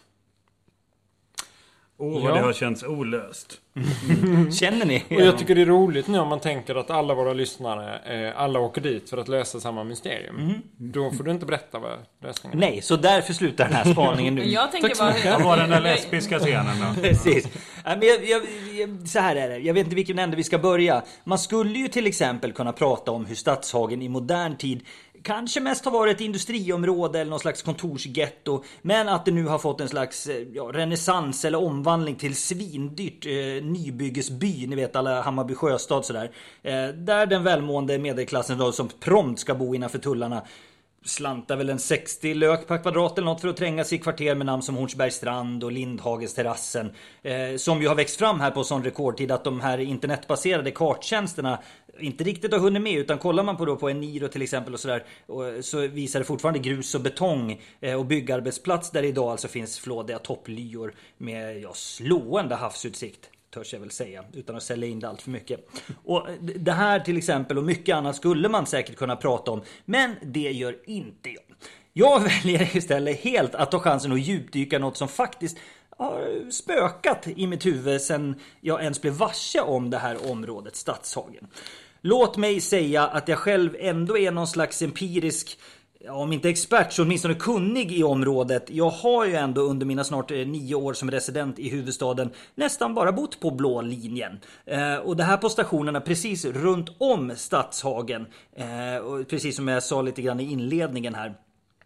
Vad det har känts olöst. Känner ni? Och jag tycker det är roligt nu om man tänker att alla våra lyssnare, alla åker dit för att lösa samma mysterium. Då får du inte berätta vad lösningen är. Nej, så därför slutar den här spaningen nu. Jag tänker bara... Vad var den där lesbiska scenen då? Precis. Så här är det. Jag vet inte vilken ände vi ska börja. Man skulle ju till exempel kunna prata om hur Stadshagen i modern tid kanske mest har varit ett industriområde eller någon slags kontorsgetto, men att det nu har fått en slags renässans eller omvandling till svindyrt nybyggesby, ni vet alla Hammarby Sjöstad sådär, där den välmående medelklassen då, som prompt ska bo innanför tullarna, slantar väl en 60 lök per kvadrat eller något för att tränga sig i kvarter med namn som Hornsbergsstrand och Lindhagens terrassen, som ju har växt fram här på sån rekordtid att de här internetbaserade karttjänsterna inte riktigt har hunnit med, utan kollar man på en Niro till exempel och sådär, så visar det fortfarande grus och betong och byggarbetsplats där idag alltså finns flådiga topplyor med slående havsutsikt, törs jag väl säga, utan att sälja in det allt för mycket. Och det här till exempel och mycket annat skulle man säkert kunna prata om, men det gör inte jag. Jag väljer istället helt att ta chansen att djupdyka något som faktiskt har spökat i mitt huvud sedan jag ens blev varse om det här området Stadshagen. Låt mig säga att jag själv ändå är någon slags empirisk, om inte expert så åtminstone kunnig i området. Jag har ju ändå under mina snart 9 år som resident i huvudstaden nästan bara bott på blå linjen. Och det här på stationerna precis runt om Stadshagen. Och precis som jag sa lite grann i inledningen här.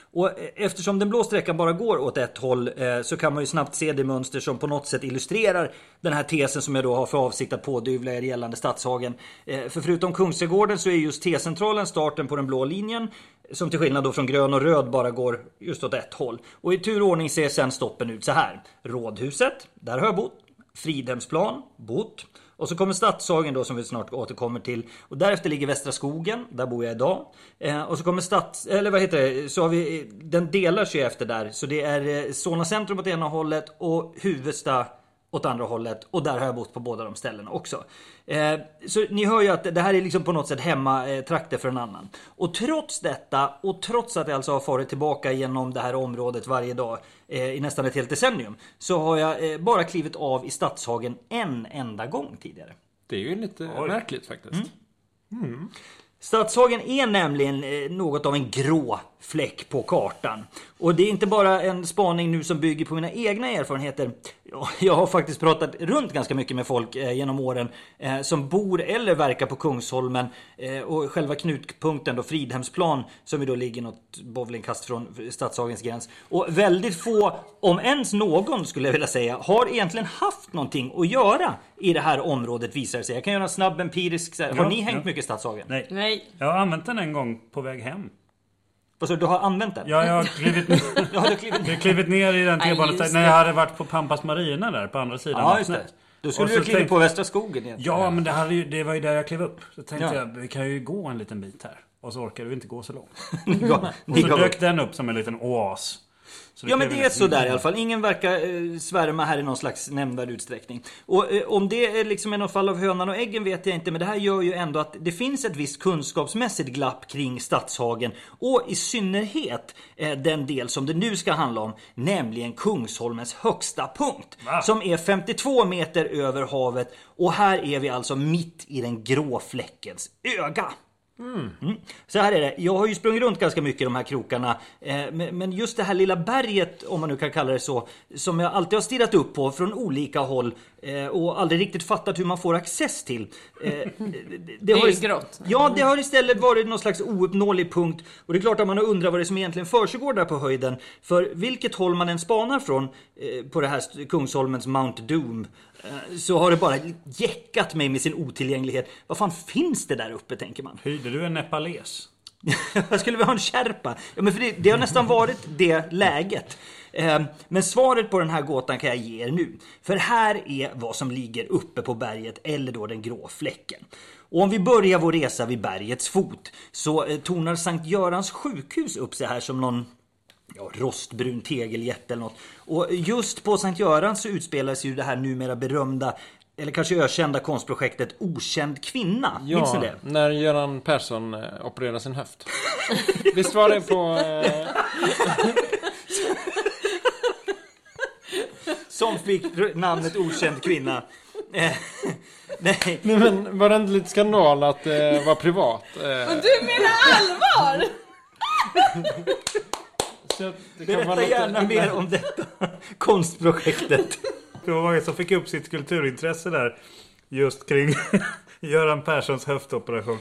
Och eftersom den blå sträckan bara går åt ett håll så kan man ju snabbt se det mönster som på något sätt illustrerar den här tesen som jag då har för avsikt att pådyvla er gällande Stadshagen. För förutom Kungsträdgården så är just T-centralen starten på den blå linjen, som till skillnad då från grön och röd bara går just åt ett håll. Och i turordning ser sen stoppen ut så här. Rådhuset, där har jag bott. Fridhemsplan, bott. Och så kommer Stadshagen då som vi snart återkommer till. Och därefter ligger Västra skogen, där bor jag idag. Och så kommer så har vi, den delar sig efter där. Så det är Solna centrum åt ena hållet och Huvudsta åt andra hållet. Och där har jag bott på båda de ställena också. Så ni hör ju att det här är liksom på något sätt hemmatrakter för en annan. Och trots detta, och trots att jag alltså har farit tillbaka genom det här området varje dag i nästan ett helt decennium, så har jag bara klivit av i Stadshagen en enda gång tidigare. Det är ju lite märkligt faktiskt. Stadshagen är nämligen något av en grå fläck på kartan. Och det är inte bara en spaning nu som bygger på mina egna erfarenheter. Jag har faktiskt pratat runt ganska mycket med folk genom åren som bor eller verkar på Kungsholmen och själva knutpunkten då Fridhemsplan, som ju då ligger något bowlingkast från Stadshagens gräns. Och väldigt få, om ens någon skulle jag vilja säga, har egentligen haft någonting att göra i det här området, visar sig. Jag kan göra en snabb empirisk. Har ni hängt mycket i Stadshagen? Nej. Jag har använt den en gång på väg hem. Så du har använt den? Ja, jag har klivit ner i den T-banan när jag hade varit på Pampas Marina där på andra sidan. Ja, just det. Då skulle du kliva på Västra skogen igen. Ja, men det var ju där jag klev upp. Så tänkte jag, vi kan ju gå en liten bit här. Och så orkade vi inte gå så långt. Och så dök den upp som en liten oas. Ja, men det är så där i alla fall. Ingen verkar svärma här i någon slags nämnvärd utsträckning. Och om det är liksom någon fall av hönan och äggen vet jag inte. Men det här gör ju ändå att det finns ett visst kunskapsmässigt glapp kring Stadshagen. Och i synnerhet den del som det nu ska handla om. Nämligen Kungsholmens högsta punkt. Som är 52 meter över havet. Och här är vi alltså mitt i den grå fläckens öga. Så här är det. Jag har ju sprungit runt ganska mycket i de här krokarna. Men just det här lilla berget, om man nu kan kalla det så, som jag alltid har stirrat upp på från olika håll och aldrig riktigt fattat hur man får access till. Det är ju grått. Ja, det har istället varit någon slags ouppnåelig punkt. Och det är klart att man har undrat vad det som egentligen försiggår där på höjden. För vilket håll man än spanar från på det här Kungsholmens Mount Doom, så har det bara jäckat mig med sin otillgänglighet. Vad fan finns det där uppe, tänker man? Hyrde du en nepales? Jag skulle vilja ha en kärpa. Ja, men för det har nästan varit det läget. Men svaret på den här gåtan kan jag ge er nu. För här är vad som ligger uppe på berget, eller då den grå fläcken. Och om vi börjar vår resa vid bergets fot, så tornar Sankt Görans sjukhus upp sig här som någon rostbrun tegeljätte eller något. Och just på Sankt Göran så utspelas ju det här numera berömda, eller kanske ökända konstprojektet Okänd kvinna. Minns ni det? När Göran Persson opererade sin höft. Visst var det på... Som fick namnet Okänd kvinna. Nej, men var det inte lite skandal att det var privat? Och du menar allvar? Berätta gärna mer om detta konstprojektet. Det var många som fick upp sitt kulturintresse där just kring Göran Perssons höftoperation.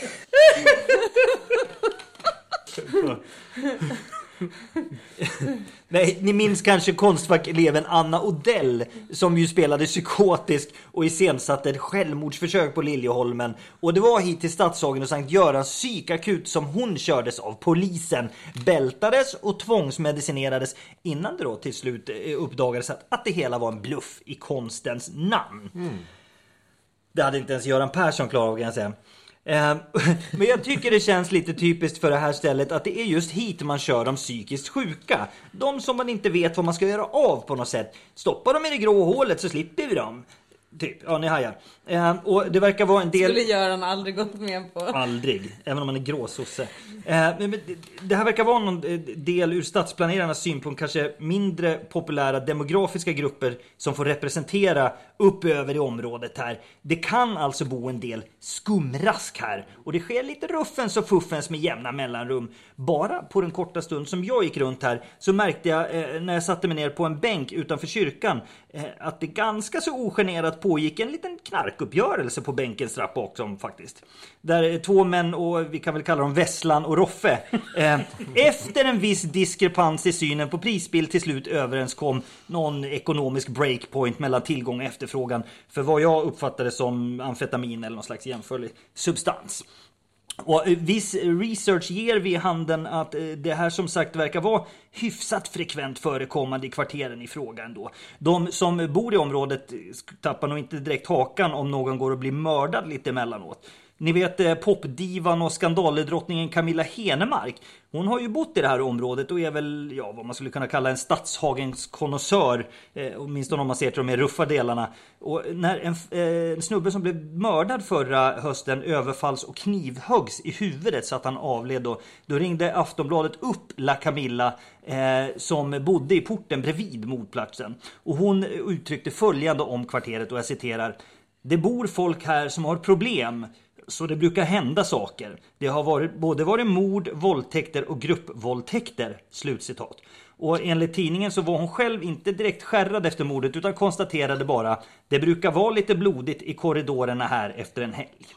Nej, ni minns kanske konstfackeleven Anna Odell, som ju spelade psykotisk och iscensatte ett självmordsförsök på Liljeholmen. Och det var hit till Stadshagen och Sankt Görans psykakut som hon kördes av polisen, bältades och tvångsmedicinerades, innan det då till slut uppdagades att det hela var en bluff i konstens namn. Det hade inte ens Göran Persson klarat av, kan jag säga. Men jag tycker det känns lite typiskt för det här stället att det är just hit man kör de psykiskt sjuka. De som man inte vet vad man ska göra av på något sätt. Stoppa dem i det grå hålet så slipper vi dem. Typ, ja, ni hajar. Och det verkar vara en del... Skulle Göran aldrig gått med på. Aldrig, även om man är gråsosse. Men det här verkar vara någon del ur stadsplanerarnas synpunkt kanske mindre populära demografiska grupper som får representera upp över i området här. Det kan alltså bo en del skumrask här. Och det sker lite ruffens och fuffens med jämna mellanrum. Bara på den korta stund som jag gick runt här så märkte jag när jag satte mig ner på en bänk utanför kyrkan att det ganska så ogenerat pågick en liten knarkuppgörelse på bänkens trappa också faktiskt. Där 2 män, och vi kan väl kalla dem Vesslan och Roffe, efter en viss diskrepans i synen på prisbild till slut överenskom någon ekonomisk breakpoint mellan tillgång och efterfrågan för vad jag uppfattade som amfetamin eller någon slags jämförlig substans. Och viss research ger vid handen att det här som sagt verkar vara hyfsat frekvent förekommande i kvarteren i frågan då. De som bor i området tappar nog inte direkt hakan om någon går och blir mördad lite emellanåt. Ni vet popdivan och skandaldrottningen Camilla Henemark. Hon har ju bott i det här området och är väl, ja, vad man skulle kunna kalla en stadshagens konnässör. Åtminstone om man ser till de mer ruffa delarna. Och när en snubbe som blev mördad förra hösten överfalls och knivhöggs i huvudet så att han avled då ringde Aftonbladet upp La Camilla som bodde i porten bredvid mordplatsen. Och hon uttryckte följande om kvarteret, och jag citerar: "Det bor folk här som har problem. Så det brukar hända saker. Det har både varit mord, våldtäkter och gruppvåldtäkter." Slutcitat. Och enligt tidningen så var hon själv inte direkt skärrad efter mordet utan konstaterade bara: "Det brukar vara lite blodigt i korridorerna här efter en helg."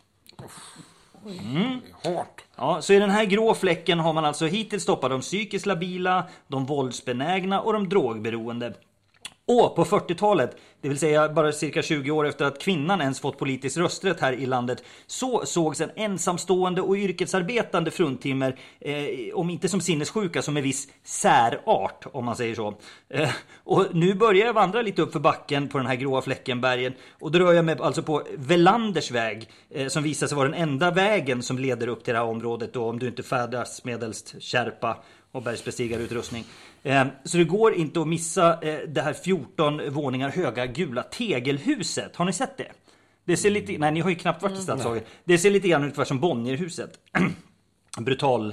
Hårt. Ja, så i den här grå fläcken har man alltså hittills stoppat de psykiskt labila, de våldsbenägna och de drogberoende. Och på 40-talet, det vill säga bara cirka 20 år efter att kvinnan ens fått politisk rösträtt här i landet, så sågs en ensamstående och yrkesarbetande fruntimmer, om inte som sinnessjuka, som en viss särart, om man säger så. Och nu börjar jag vandra lite upp för backen på den här gråa fläckenbergen, och då rör jag mig alltså på Velanders väg, som visar sig vara den enda vägen som leder upp till det här området då, om du inte färdas medelst kärpa och bergsbestigarutrustning. Så det går inte att missa det här 14 våningar höga gula tegelhuset. Har ni sett det? Det ser lite, nej, ni har ju knappt varit i Stadshagen. Det ser lite grann ut som Bonnierhuset. Brutal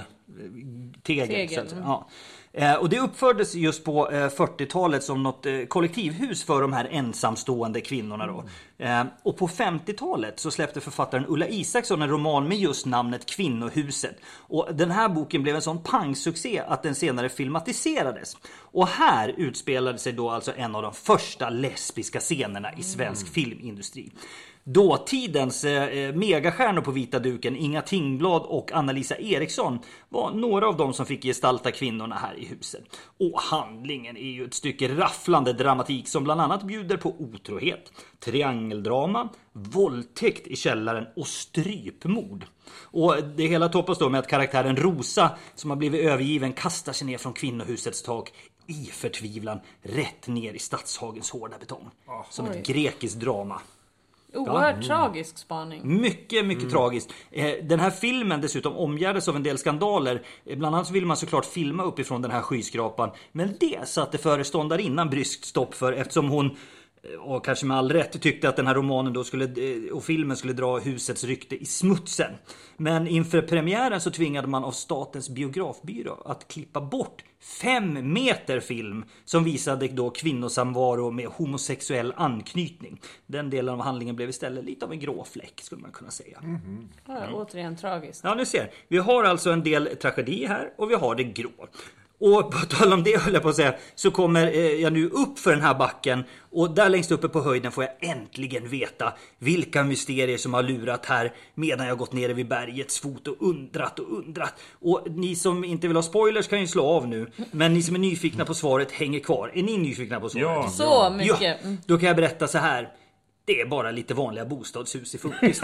tegel. Så att säga. Ja. Och det uppfördes just på 40-talet som något kollektivhus för de här ensamstående kvinnorna då. Och på 50-talet så släppte författaren Ulla Isaksson en roman med just namnet Kvinnohuset. Och den här boken blev en sån pangsuccé att den senare filmatiserades. Och här utspelade sig då alltså en av de första lesbiska scenerna i svensk filmindustri. Dåtidens megastjärnor på vita duken, Inga Tingblad och Anna-Lisa Eriksson, var några av dem som fick gestalta kvinnorna här i huset. Och handlingen är ju ett stycke rafflande dramatik som bland annat bjuder på otrohet, triangeldrama, våldtäkt i källaren och strypmord. Och det hela toppas då med att karaktären Rosa, som har blivit övergiven, kastar sig ner från kvinnohusets tak i förtvivlan rätt ner i Stadshagens hårda betong. Som ett grekiskt drama. Oerhört tragisk spaning. Mycket tragiskt. Den här filmen dessutom omgärdas av en del skandaler. Bland annat så vill man såklart filma uppifrån den här skyskrapan. Men det satte föreståndarinnan bryskt stopp för, eftersom hon, och kanske med all rätt, tyckte att den här romanen då och filmen skulle dra husets rykte i smutsen. Men inför premiären så tvingade man av Statens biografbyrå att klippa bort 5 meter film som visade då kvinnosamvaro med homosexuell anknytning. Den delen av handlingen blev istället lite av en grå fläck, skulle man kunna säga. Ja, återigen tragiskt. Ja, ni ser. Vi har alltså en del tragedi här och vi har det grå. Och på tal om det, höll jag på att säga, så kommer jag nu upp för den här backen, och där längst uppe på höjden får jag äntligen veta vilka mysterier som har lurat här medan jag gått nere vid bergets fot och undrat. Och ni som inte vill ha spoilers kan ju slå av nu, men ni som är nyfikna på svaret hänger kvar. Är ni nyfikna på svaret? Ja. Så mycket. Ja, då kan jag berätta så här. Det är bara lite vanliga bostadshus i Funkis.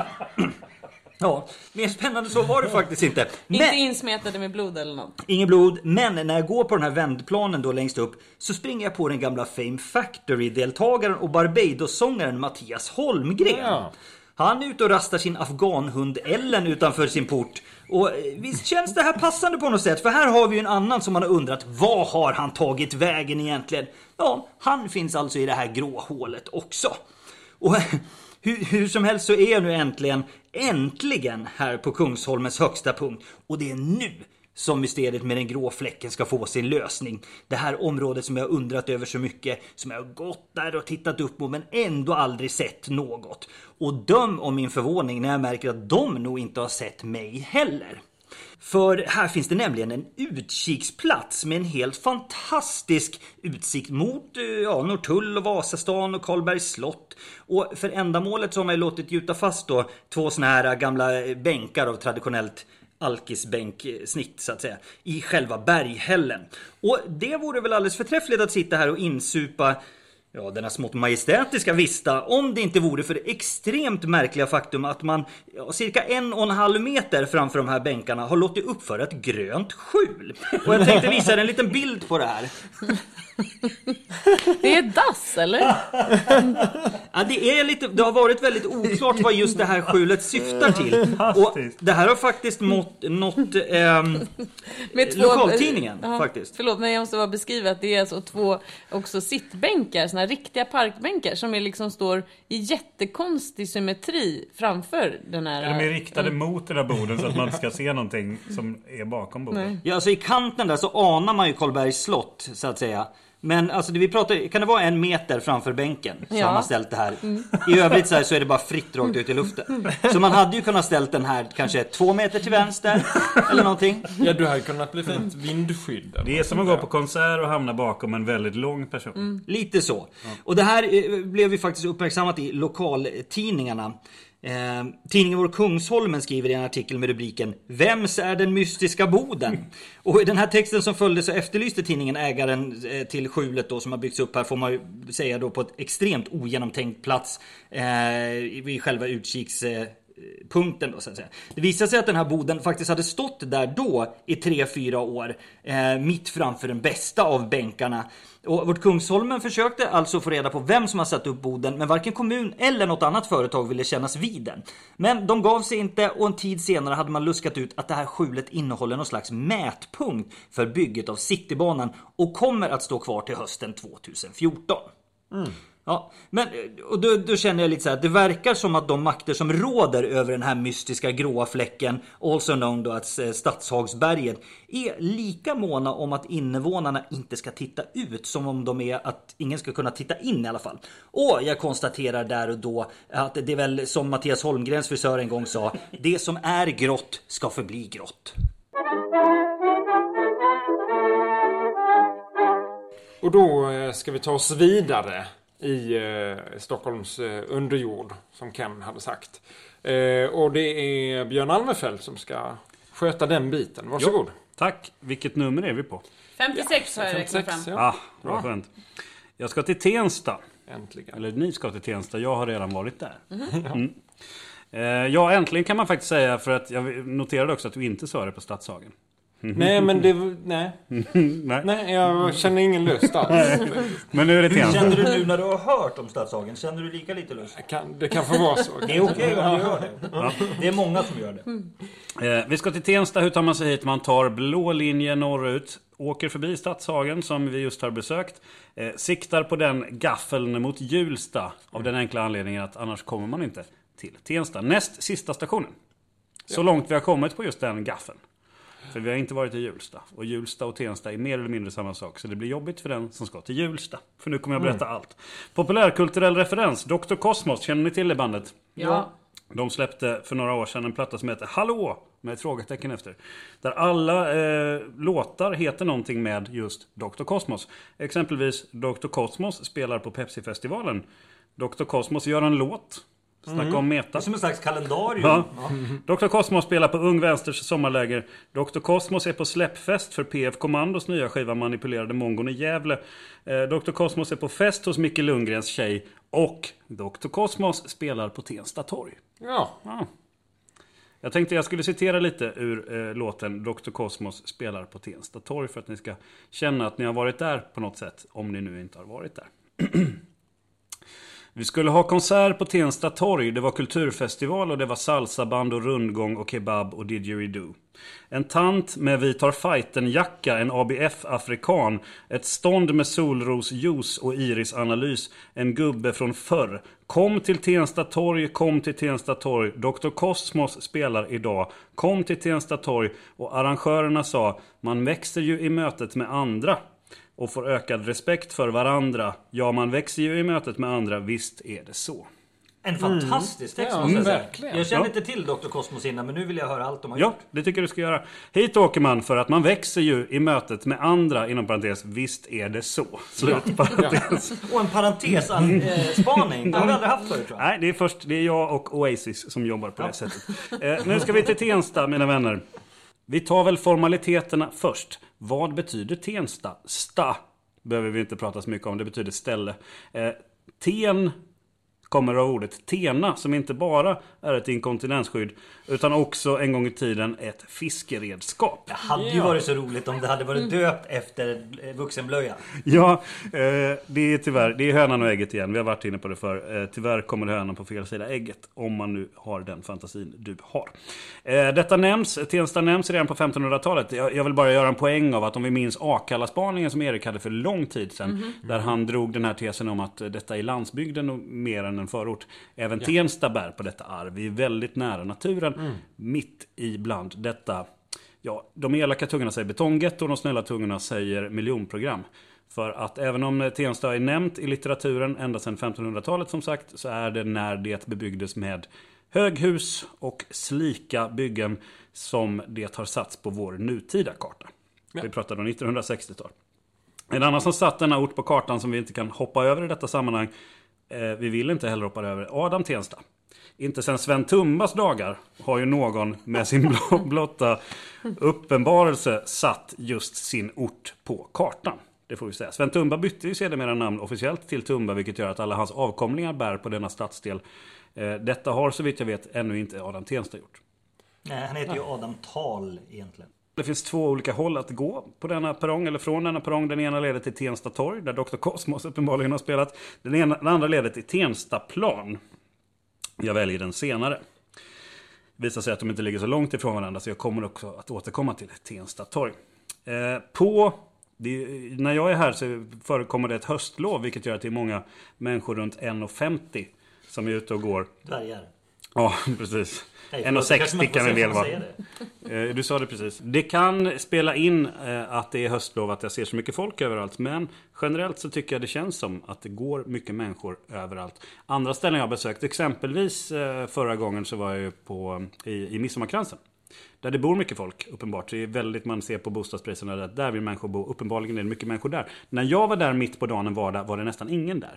Ja, mer spännande så var det faktiskt inte. Inte insmetade med blod eller något. Ingen blod, men när jag går på den här vändplanen då längst upp så springer jag på den gamla Fame Factory-deltagaren och Barbados-sångaren Mattias Holmgren. Ja. Han är ute och rastar sin afghanhund Ellen utanför sin port. Och visst känns det här passande på något sätt, för här har vi ju en annan som man har undrat, vad har han tagit vägen egentligen? Ja, han finns alltså i det här grå hålet också. Och hur som helst så är jag nu äntligen här på Kungsholmens högsta punkt. Och det är nu som mysteriet med den grå fläcken ska få sin lösning. Det här området som jag har undrat över så mycket, som jag har gått där och tittat upp på men ändå aldrig sett något. Och döm om min förvåning när jag märker att de nog inte har sett mig heller. För här finns det nämligen en utkiksplats med en helt fantastisk utsikt mot Norrtull och Vasastan och Karlbergs slott. Och för ändamålet så har man låtit gjuta fast då 2 såna här gamla bänkar av traditionellt alkisbänksnitt så att säga i själva berghällen. Och det vore väl alldeles förträffligt att sitta här och insupa denna smått majestätiska vista, om det inte vore för det extremt märkliga faktum att man cirka 1,5 meter framför de här bänkarna har låtit uppföra ett grönt skjul. Och jag tänkte visa en liten bild på det här. Det är dass, eller? Ja, det har varit väldigt oklart vad just det här skjulet syftar till. Och det här har faktiskt nått lokaltidningen faktiskt. Förlåt, men jag måste bara beskriva att det är alltså 2 också sittbänkar, såna här riktiga parkbänkar som är liksom står i jättekonstig symmetri framför den här. De är riktade mot den här borden så att man inte ska se någonting som är bakom bordet. Nej. Ja, alltså i kanten där så anar man ju Karlbergs slott så att säga. Men alltså det vi pratar, kan det vara 1 meter framför bänken så har man ställt det här. I övrigt så är det bara fritt rakt ut i luften. Så man hade ju kunnat ställt den här kanske 2 meter till vänster eller någonting. Ja, du hade kunnat bli fint vindskydd. Det är som att gå på konsert och hamna bakom en väldigt lång person. Lite så. Och det här blev ju faktiskt uppmärksammat i lokaltidningarna. Tidningen Vår Kungsholmen skriver i en artikel med rubriken "Vems är den mystiska boden?" Och i den här texten som följde så efterlyste tidningen ägaren till skjulet då, som har byggts upp här, får man ju säga då, på ett extremt ogenomtänkt plats vid själva utkikspunkten då, så att säga. Det visade sig att den här boden faktiskt hade stått där då i 3-4 år mitt framför den bästa av bänkarna. Och Vårt Kungsholmen försökte alltså få reda på vem som har satt upp boden, men varken kommun eller något annat företag ville kännas vid den. Men de gav sig inte, och en tid senare hade man luskat ut att det här skjulet innehåller någon slags mätpunkt för bygget av Citybanan och kommer att stå kvar till hösten 2014. Ja, men och då känner jag lite så här att det verkar som att de makter som råder över den här mystiska gråa fläcken, also known då as Stadshagsberget, är lika måna om att invånarna inte ska titta ut som om de är att ingen ska kunna titta in i alla fall. Och jag konstaterar där och då att det är väl som Mattias Holmgrens frisör en gång sa: det som är grått ska förbli grått. Och då ska vi ta oss vidare i Stockholms underjord, som Ken hade sagt. Och det är Björn Almefelt som ska sköta den biten. Varsågod. Jo, tack. Vilket nummer är vi på? 56 har jag räknat fram. Ja. Bra, skönt. Jag ska till Tensta. Äntligen. Eller ni ska till Tensta. Jag har redan varit där. Ja, äntligen kan man faktiskt säga, för att jag noterade också att du inte sa det på Stadshagen. Nej, men det... Nej. Nej, jag känner ingen lust alls. Men nu är det Tensta. Känner du nu när du har hört om Stadshagen, känner du lika lite lust? Det kan få vara så. Det är okej om du gör det. Ja. Det är många som gör det. Vi ska till Tensta. Hur tar man sig hit? Man tar blå linje norrut, åker förbi Stadshagen som vi just har besökt, siktar på den gaffeln mot Hjulsta, av den enkla anledningen att annars kommer man inte till Tensta. Näst sista stationen. Så långt vi har kommit på just den gaffeln. För vi har inte varit i Hjulsta. Och Hjulsta och Tensta är mer eller mindre samma sak. Så det blir jobbigt för den som ska till Hjulsta. För nu kommer jag berätta allt. Populärkulturell referens. Dr. Cosmos, känner ni till det bandet? Ja. De släppte för några år sedan en platta som heter Hallå, med ett frågetecken efter. Där alla låtar heter någonting med just Dr. Cosmos. Exempelvis Dr. Cosmos spelar på Pepsi-festivalen. Dr. Cosmos gör en låt. Snacka om meta. Det är som en slags kalendarium. Ja. Dr. Cosmos spelar på Ung Vänsters sommarläger. Dr. Cosmos är på släppfest för PF Kommandos nya skiva Manipulerade Mongon i Gävle. Dr. Cosmos är på fest hos Micke Lundgrens tjej. Och Dr. Cosmos spelar på Tensta torg. Ja. Jag tänkte jag skulle citera lite ur låten Dr. Cosmos spelar på Tensta torg, för att ni ska känna att ni har varit där på något sätt, om ni nu inte har varit där. Vi skulle ha konsert på Tensta torg. Det var kulturfestival och det var salsaband och rundgång och kebab och didgeridoo. En tant med vi tar fighten-jacka, en ABF-afrikan, ett stånd med solrosjuice och irisanalys, en gubbe från förr. Kom till Tensta torg, kom till Tensta torg. Dr. Cosmos spelar idag. Kom till Tensta torg. Och arrangörerna sa, man växer ju i mötet med andra och får ökad respekt för varandra. Ja, man växer ju i mötet med andra, visst är det så. En fantastisk text Ja, måste jag säga. verkligen. Jag kände inte till Dr. Cosmos innan, men nu vill jag höra allt de har Ja, gjort. det tycker jag du ska göra. Hit åker man för att man växer ju i mötet med andra, inom parentes, visst är det så. Slut parentes. Och en parentes-spaning. Det har vi aldrig haft förut, tror jag. Nej, det är jag och Oasis som jobbar på det sättet. Nu ska vi till Tensta, mina vänner. Vi tar väl formaliteterna först. Vad betyder Tensta? Sta behöver vi inte prata så mycket om, det betyder ställe. Ten kommer av ordet tena, som inte bara är ett inkontinensskydd utan också en gång i tiden ett fiskeredskap. Det hade ju varit så roligt om det hade varit döpt efter vuxenblöja. Ja, det är tyvärr, det är hönan och ägget igen. Vi har varit inne på det för. Tyvärr kommer hönan på fel sida ägget, om man nu har den fantasin du har. Tensta nämns redan på 1500-talet. Jag vill bara göra en poäng av att om vi minns Akalla-spaningen som Erik hade för lång tid sedan, där han drog den här tesen om att detta är landsbygden och mer än en förort. Även Tensta bär på detta arv. Vi är väldigt nära naturen, mitt ibland detta. Ja, de elaka tungorna säger betonggetto och de snälla tungorna säger miljonprogram. För att även om Tensta är nämnt i litteraturen ända sedan 1500-talet som sagt, så är det när det bebyggdes med höghus och slika byggen som det har satts på vår nutida karta. Vi pratar då 1960-tal. En annan som satt denna ort på kartan som vi inte kan hoppa över i detta sammanhang, vi vill inte heller hoppa över, Adam Tensta. Inte sen Sven Tumbas dagar har ju någon med sin blotta uppenbarelse satt just sin ort på kartan. Det får vi säga. Sven Tumba bytte ju sedermera namn officiellt till Tumba, vilket gör att alla hans avkomlingar bär på denna stadsdel. Detta har så vitt jag vet ännu inte Adam Tensta gjort. Nej, han heter ju Adam Tal egentligen. Det finns två olika håll att gå på denna perrong, eller från denna perrong. Den ena leder till Tensta torg, där Dr. Cosmos uppenbarligen har spelat. Den andra leder till Tensta plan. Jag väljer den senare. Det visar sig att de inte ligger så långt ifrån varandra, så jag kommer också att återkomma till Tensta torg. När jag är här så förekommer det ett höstlov, vilket gör att det är många människor runt 1,50 som är ute och går. Dvärgar. Ja, precis. 1,60 kan en del vara. Du sa det precis. Det kan spela in att det är höstlov, att jag ser så mycket folk överallt. Men generellt så tycker jag det känns som att det går mycket människor överallt. Andra ställen jag har besökt, exempelvis förra gången så var jag ju i Midsommarkransen. Där det bor mycket folk, uppenbart. Det är väldigt, man ser på bostadspriserna där vill människor bo. Uppenbarligen är det mycket människor där. När jag var där mitt på dagen en vardag var det nästan ingen där.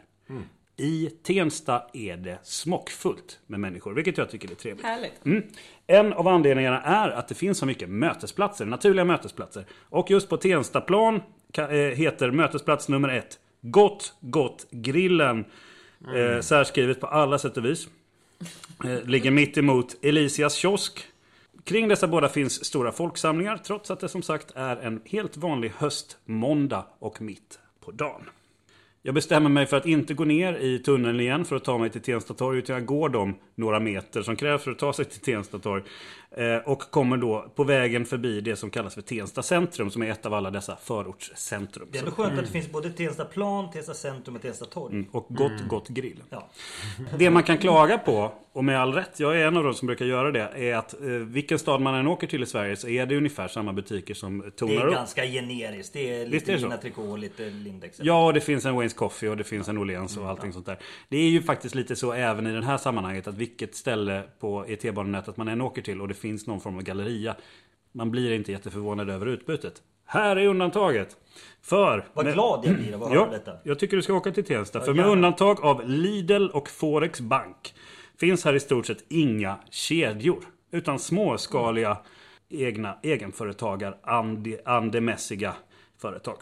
I Tensta är det smockfullt med människor, vilket jag tycker är trevligt. Härligt. En av anledningarna är att det finns så mycket mötesplatser, naturliga mötesplatser. Och just på Tenstaplan heter mötesplats nummer 1 Gott grillen. Särskrivet på alla sätt och vis. Ligger mitt emot Elisias kiosk. Kring dessa båda finns stora folksamlingar, trots att det som sagt är en helt vanlig höstmåndag och mitt på dagen. Jag bestämmer mig för att inte gå ner i tunneln igen för att ta mig till Tensta torg, utan jag går de några meter som krävs för att ta sig till Tensta torg. Och kommer då på vägen förbi det som kallas för Tensta centrum, som är ett av alla dessa förortscentrum. Det är ändå skönt att det finns både Tensta plan, Tensta centrum och Tensta torg. Och gott grill. Ja. Det man kan klaga på, och med all rätt, jag är en av de som brukar göra det, är att vilken stad man än åker till i Sverige så är det ungefär samma butiker som tonar upp. Det är ganska generiskt. Det är lite Lina Tricot och lite Lindex. Ja, och det finns en Wayne's Coffee och det finns en Åhléns och allting sånt där. Det är ju faktiskt lite så även i den här sammanhanget att vilket ställe på T-banenätet man än åker till och det finns någon form av galleria, man blir inte jätteförvånad över utbytet. Här är undantaget. Vad glad jag blir av att höra detta. Jag tycker du ska åka till Tensta. För med undantag av Lidl och Forex Bank finns här i stort sett inga kedjor, utan småskaliga egenföretagar, andemässiga företag.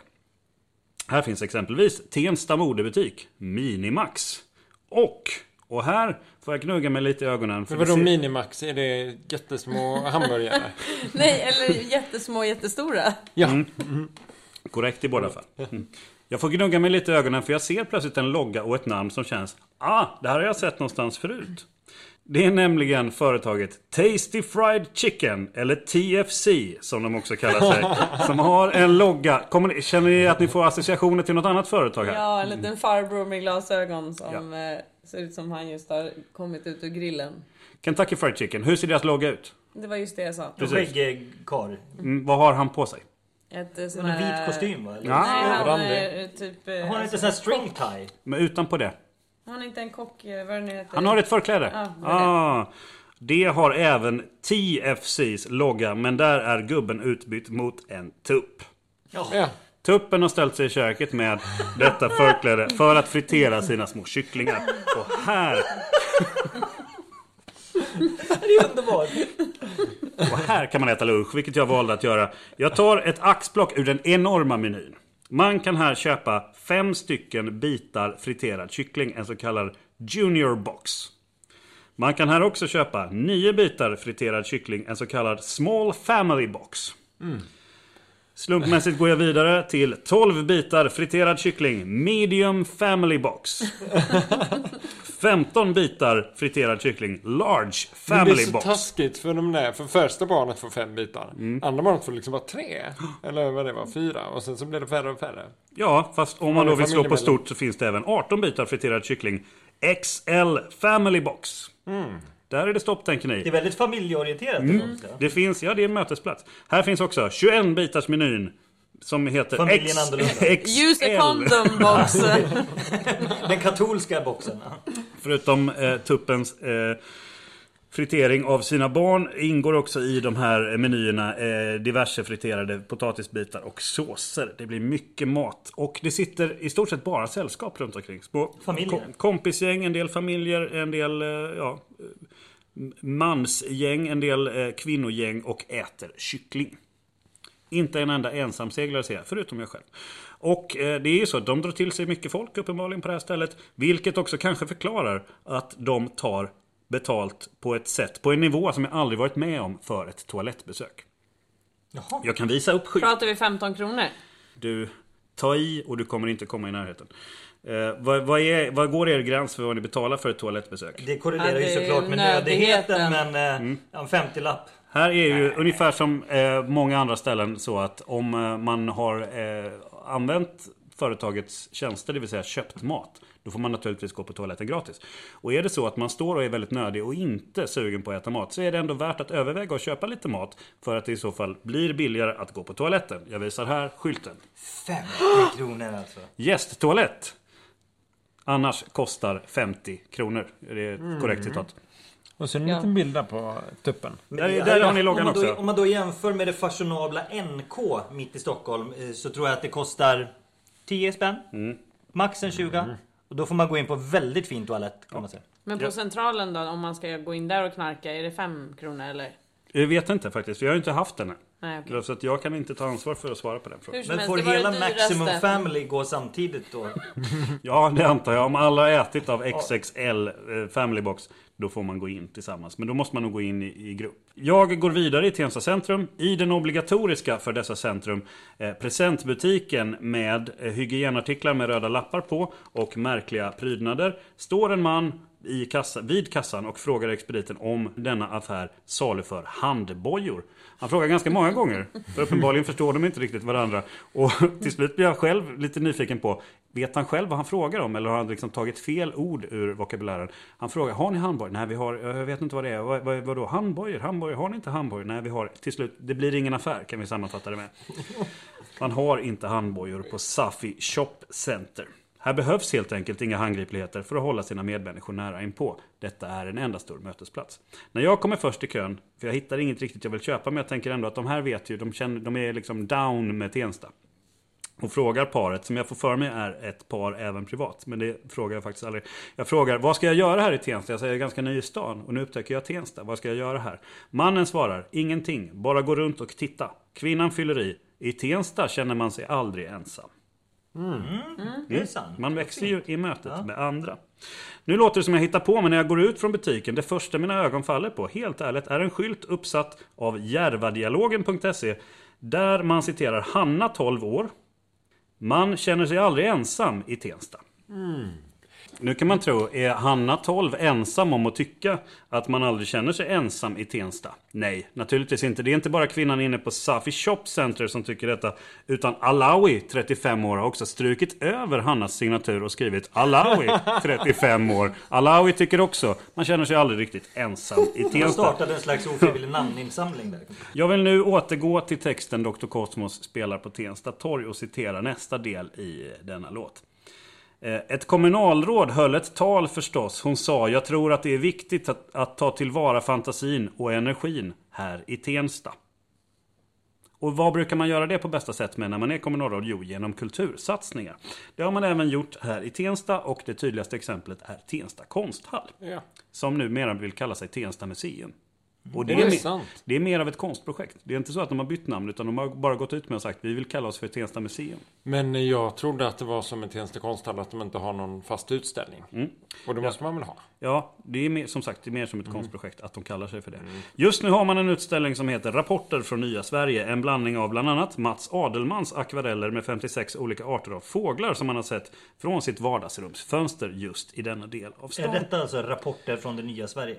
Här finns exempelvis Tensta modebutik, Minimax. Och här får jag gnugga mig lite i ögonen. Men vadå Minimax? Är det jättesmå hamburgare? Nej, eller jättesmå, jättestora. Ja. Korrekt i båda fall. Jag får gnugga mig lite i ögonen för jag ser plötsligt en logga och ett namn som känns det här har jag sett någonstans förut. Det är nämligen företaget Tasty Fried Chicken, eller TFC som de också kallar sig, som har en logga. Känner ni att ni får associationer till något annat företag här? Ja, en liten farbror med glasögon som ser ut som han just har kommit ut ur grillen. Kentucky Fried Chicken, hur ser deras logga ut? Det var just det jag sa. Skäggkarl. Vad har han på sig? En vit kostym, va? Eller? Nej, han är typ... Har han inte sån här string tie? Men utanpå det? Har han inte en kock, vad det nu heter? Han har ett förkläde. Ja, det har även TFCs logga, men där är gubben utbytt mot en tupp. Ja. Tuppen har ställt sig i köket med detta förkläde för att fritera sina små kycklingar. Och här... Det är underbart. Och här kan man äta lunch, vilket jag valde att göra. Jag tar ett axplock ur den enorma menyn. Man kan här köpa 5 stycken bitar friterad kyckling, en så kallad junior box. Man kan här också köpa 9 bitar friterad kyckling, en så kallad small family box. Slumpmässigt går jag vidare till 12 bitar friterad kyckling, medium family box. 15 bitar friterad kyckling, large family box. Det blir så box. taskigt för de där. För första barnet får 5 bitar. Andra barnet får liksom bara 3. Eller vad det var, 4. Och sen så blir det färre och färre. Ja, fast om man då vill slå på stort så finns det även 18 bitar friterad kyckling, XL family box. Där är det stopp, tänker ni. Det är väldigt familjeorienterat. Det finns, det är en mötesplats. Här finns också 21 bitars menyn som heter Familjen annorlunda. Use a condom box. Den katolska boxen. Förutom tuppens fritering av sina barn ingår också i de här menyerna diverse friterade potatisbitar och såser. Det blir mycket mat. Och det sitter i stort sett bara sällskap runt omkring. Små kompisgäng, en del familjer, en del mansgäng, en del kvinnogäng och äter kyckling. Inte en enda ensamseglare ser jag, förutom jag själv. Och det är ju så att de drar till sig mycket folk uppenbarligen på det här stället. Vilket också kanske förklarar att de tar betalt på ett sätt, på en nivå som jag aldrig varit med om för ett toalettbesök. Jaha. Jag kan visa upp skydd. Pratar vi 15 kronor? Du, ta i och du kommer inte komma i närheten. Vad går er gräns för vad ni betalar för ett toalettbesök? Det korrelerar ju såklart med nödigheten, men en 50-lapp. Här är ju ungefär som många andra ställen så att om man har använt företagets tjänster, det vill säga köpt mat, då får man naturligtvis gå på toaletten gratis. Och är det så att man står och är väldigt nödig och inte sugen på att äta mat, så är det ändå värt att överväga att köpa lite mat för att det i så fall blir billigare att gå på toaletten. Jag visar här skylten. 50 kronor alltså. Gästtoalett. Annars kostar 50 kronor. Det är ett korrekt citat. Och så en liten bild där på tuppen. Där har ni loggan också. Om man då jämför med det fashionabla NK mitt i Stockholm, så tror jag att det kostar 10 spänn. Max en 20. Och då får man gå in på väldigt fin toalett, kan man säga. Men på centralen då, om man ska gå in där och knarka, är det 5 kronor eller? Jag vet inte faktiskt, för jag har inte haft den. Nej, okay. Så att jag kan inte ta ansvar för att svara på den frågan. Men får hela Maximum Family gå samtidigt då? Ja, det antar jag. Om alla har ätit av XXL Family Box, då får man gå in tillsammans. Men då måste man nog gå in i grupp. Jag går vidare i Tensta centrum. I den obligatoriska för dessa centrum presentbutiken med hygienartiklar med röda lappar på och märkliga prydnader står en man vid kassan och frågar expediten om denna affär saluför handbojor. Han frågar ganska många gånger, för uppenbarligen förstår de inte riktigt varandra. Och till slut blir jag själv lite nyfiken på, vet han själv vad han frågar om? Eller har han liksom tagit fel ord ur vokabulären? Han frågar, har ni handbojor? Nej, vi har, jag vet inte vad det är. Vad då? Handbojor? Har ni inte handbojor? Nej, vi har. Till slut, det blir ingen affär, kan vi sammanfatta det med. Man har inte handbojor på Safi Shop Center. Här behövs helt enkelt inga handgripligheter för att hålla sina medmänniskor nära inpå. Detta är en enda stor mötesplats. När jag kommer först i kön, för jag hittar inget riktigt jag vill köpa, men jag tänker ändå att de här vet ju, de är liksom down med Tensta. Och frågar paret, som jag får för mig är ett par även privat, men det frågar jag faktiskt aldrig. Jag frågar, vad ska jag göra här i Tensta? Jag säger, jag är ganska ny i stan och nu upptäcker jag Tensta. Vad ska jag göra här? Mannen svarar, ingenting, bara gå runt och titta. Kvinnan fyller i Tensta känner man sig aldrig ensam. Det är sant. Man växer ju i mötet med andra. Nu låter det som jag hittar på, men när jag går ut från butiken, det första mina ögon faller på, helt ärligt, är en skylt uppsatt av järvadialogen.se där man citerar Hanna 12 år. Man känner sig aldrig ensam i Tensta. Nu kan man tro, är Hanna 12 ensam om att tycka att man aldrig känner sig ensam i Tensta? Nej, naturligtvis inte. Det är inte bara kvinnan inne på Safi Shop Center som tycker detta, utan Alawi, 35 år, har också strukit över Hannas signatur och skrivit Alawi, 35 år. Alawi tycker också, man känner sig aldrig riktigt ensam i Tensta. Man startade en slags ofrivillig namninsamling där. Jag vill nu återgå till texten Dr. Cosmos spelar på Tensta torg och citera nästa del i denna låt. Ett kommunalråd höll ett tal förstås. Hon sa, jag tror att det är viktigt att ta tillvara fantasin och energin här i Tensta. Och vad brukar man göra det på bästa sätt med när man är kommunalråd? Jo, genom kultursatsningar. Det har man även gjort här i Tensta och det tydligaste exemplet är Tensta konsthall. Ja. Som numera vill kalla sig Tensta museum. Och Det är sant. det är mer av ett konstprojekt. Det är inte så att de har bytt namn utan de har bara gått ut med och sagt vi vill kalla oss för Tensta museum. Men jag trodde att det var som en Tensta konsthall att de inte har någon fast utställning. Och det måste man väl ha? Ja, det är mer, som sagt det är mer som ett konstprojekt att de kallar sig för det. Just nu har man en utställning som heter Rapporter från nya Sverige. En blandning av bland annat Mats Adelmans akvareller med 56 olika arter av fåglar som man har sett från sitt vardagsrumsfönster just i denna del av stan. Är detta alltså rapporter från det nya Sverige?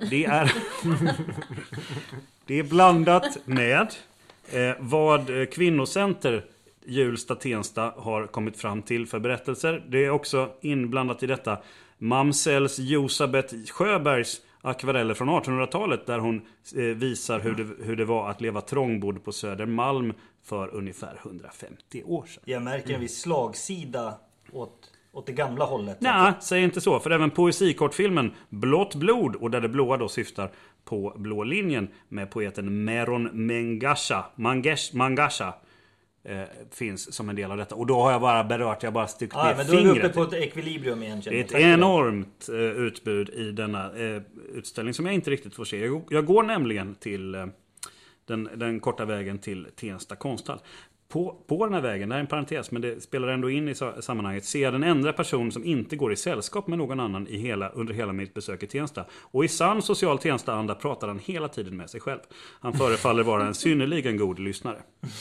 Det är blandat med vad Kvinnocenter Hjulsta-Tensta har kommit fram till för berättelser. Det är också inblandat i detta Mamsels Josabeth Sjöbergs akvareller från 1800-talet där hon visar hur det var att leva trångbodd på Södermalm för ungefär 150 år sedan. Jag märker en viss slagsida åt det gamla hållet. Nej, säg inte så. För även poesikortfilmen Blått blod, och där det blåa då syftar på blå linjen med poeten Meron Mangasha finns som en del av detta. Och då har jag bara berört, jag bara styckt med men då är vi fingret. uppe på ett ekvilibrium igen. Det är ett enormt utbud i denna utställning som jag inte riktigt får se. Jag går nämligen till den korta vägen till Tensta konsthall. På den här vägen, det är en parentes men det spelar ändå in i sammanhanget, ser jag den enda person som inte går i sällskap med någon annan under hela mitt besök i Tensta. Och i sann social Tensta-anda pratar han hela tiden med sig själv. Han förefaller vara en synnerligen god lyssnare.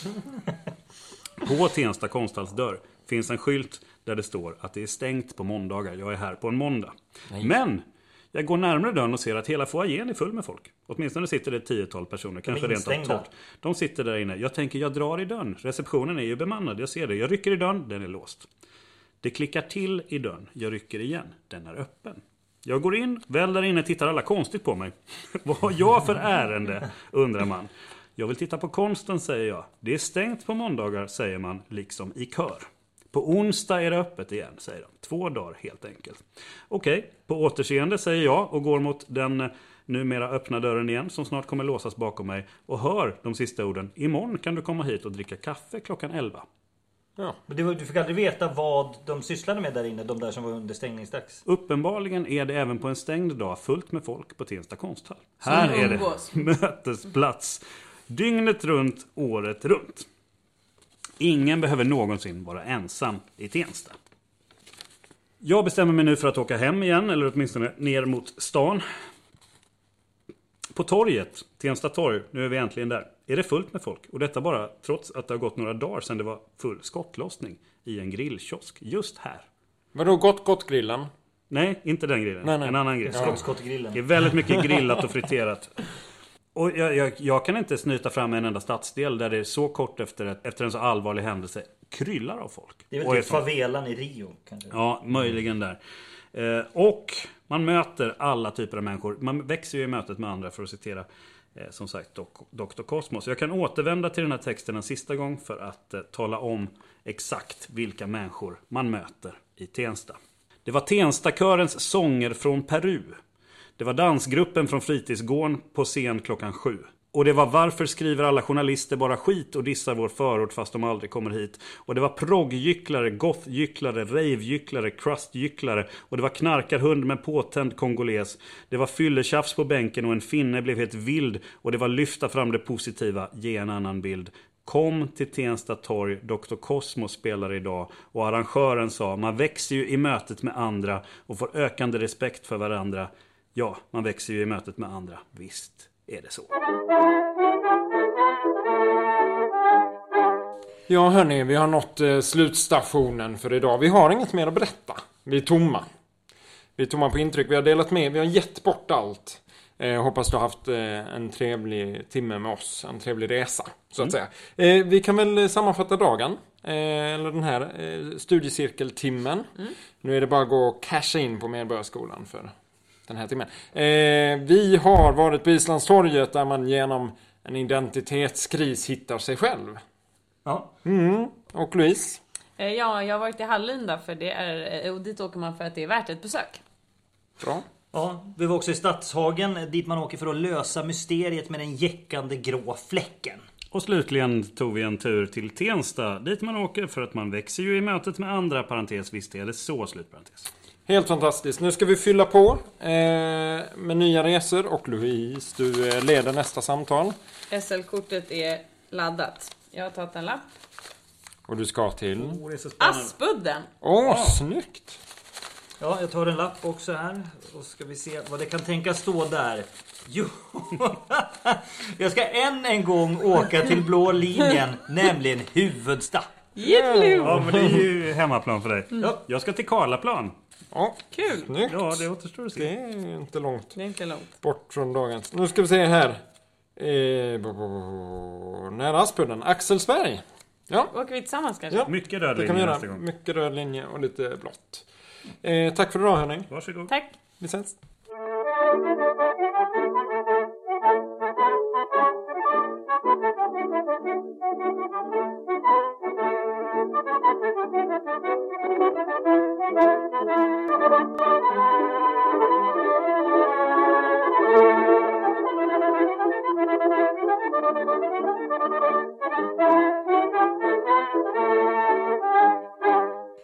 På Tensta konsthalls dörr finns en skylt där det står att det är stängt på måndagar. Jag är här på en måndag. Nej. Men jag går närmare dörren och ser att hela foajén är full med folk. Åtminstone sitter det 10-tal personer, kanske rent av 12. De sitter där inne. Jag tänker, jag drar i dörren. Receptionen är ju bemannad, jag ser det. Jag rycker i dörren, den är låst. Det klickar till i dörren. Jag rycker igen, den är öppen. Jag går in, väl där inne tittar alla konstigt på mig. Vad har jag för ärende, undrar man. Jag vill titta på konsten, säger jag. Det är stängt på måndagar, säger man, liksom i kör. På onsdag är det öppet igen, säger de. 2 dagar helt enkelt. Okej, på återseende säger jag och går mot den numera öppna dörren igen som snart kommer låsas bakom mig och hör de sista orden. Imorgon kan du komma hit och dricka kaffe klockan 11. Ja. Men du fick aldrig veta vad de sysslade med där inne, de där som var under stängningsdags. Uppenbarligen är det även på en stängd dag fullt med folk på Tensta konsthall. Här är det mötesplats. Dygnet runt, året runt. Ingen behöver någonsin vara ensam i Tensta. Jag bestämmer mig nu för att åka hem igen, eller åtminstone ner mot stan. På torget, Tensta torg, nu är vi äntligen där, är det fullt med folk. Och detta bara trots att det har gått några dagar sedan det var full skottlossning i en grillkiosk just här. Vadå gott-grillen? Nej, inte den grillen. Nej. En annan grill. Skottgrillen. Det är väldigt mycket grillat och friterat. Och jag kan inte snyta fram en enda stadsdel där det är så kort efter en så allvarlig händelse kryllar av folk. Det är väl typ favelan i Rio kanske. Ja, möjligen där. Och man möter alla typer av människor. Man växer ju i mötet med andra, för att citera som sagt Dr. Cosmos. Jag kan återvända till den här texten en sista gång för att tala om exakt vilka människor man möter i Tensta. Det var Tenstakörens sånger från Peru. Det var dansgruppen från fritidsgården på scen klockan 7. Och det var varför skriver alla journalister bara skit och dissar vår förort fast de aldrig kommer hit. Och det var progggycklare, gothgycklare, ravegycklare, crustgycklare. Och det var knarkarhund med påtänd kongoles. Det var fylletjafs på bänken och en finne blev helt vild. Och det var lyfta fram det positiva, ge en annan bild. Kom till Tensta torg, Dr. Cosmos spelar idag. Och arrangören sa, man växer ju i mötet med andra och får ökande respekt för varandra. Ja, man växer ju i mötet med andra. Visst är det så. Ja hörni, vi har nått slutstationen för idag. Vi har inget mer att berätta. Vi är tomma. Vi är tomma på intryck. Vi har delat med, vi har gett bort allt. Hoppas du har haft en trevlig timme med oss. En trevlig resa, så att säga. Vi kan väl sammanfatta dagen. Eller den här studiecirkeltimmen. Nu är det bara att gå och casha in på Medborgarskolan för den här timmen. Vi har varit på Islandstorget där man genom en identitetskris hittar sig själv. Ja. Och Louise? Ja, jag har varit i Hallunda för det är, och dit åker man för att det är värt ett besök. Bra. Ja, vi var också i Stadshagen dit man åker för att lösa mysteriet med den jäckande grå fläcken. Och slutligen tog vi en tur till Tensta, dit man åker för att man växer ju i mötet med andra, parentes, visst är det så, slutparentes. Helt fantastiskt. Nu ska vi fylla på med nya resor. Och Louise, du leder nästa samtal. SL-kortet är laddat. Jag har tagit en lapp. Och du ska till... Det är så spännande. Aspudden! Snyggt! Ja, jag tar en lapp också här. Och ska vi se vad det kan tänkas stå där. Jo! Jag ska än en gång åka till blå linjen, nämligen Huvudsta. Ja, men det är ju hemmaplan för dig. Jag ska till Karlaplan. Ja, Kul! snyggt. Ja, det återstår att se. Det är inte långt Det är inte långt. bort från dagens. Nu ska vi se här. Nära Aspudden. Axelsberg. Ja, Åker vi tillsammans kanske? Ja. Mycket röd det kan linje vi nästa göra. gång. Mycket röd linje och lite blått. Tack för idag, hörni. Varsågod. Tack! Vi ses. Thank you.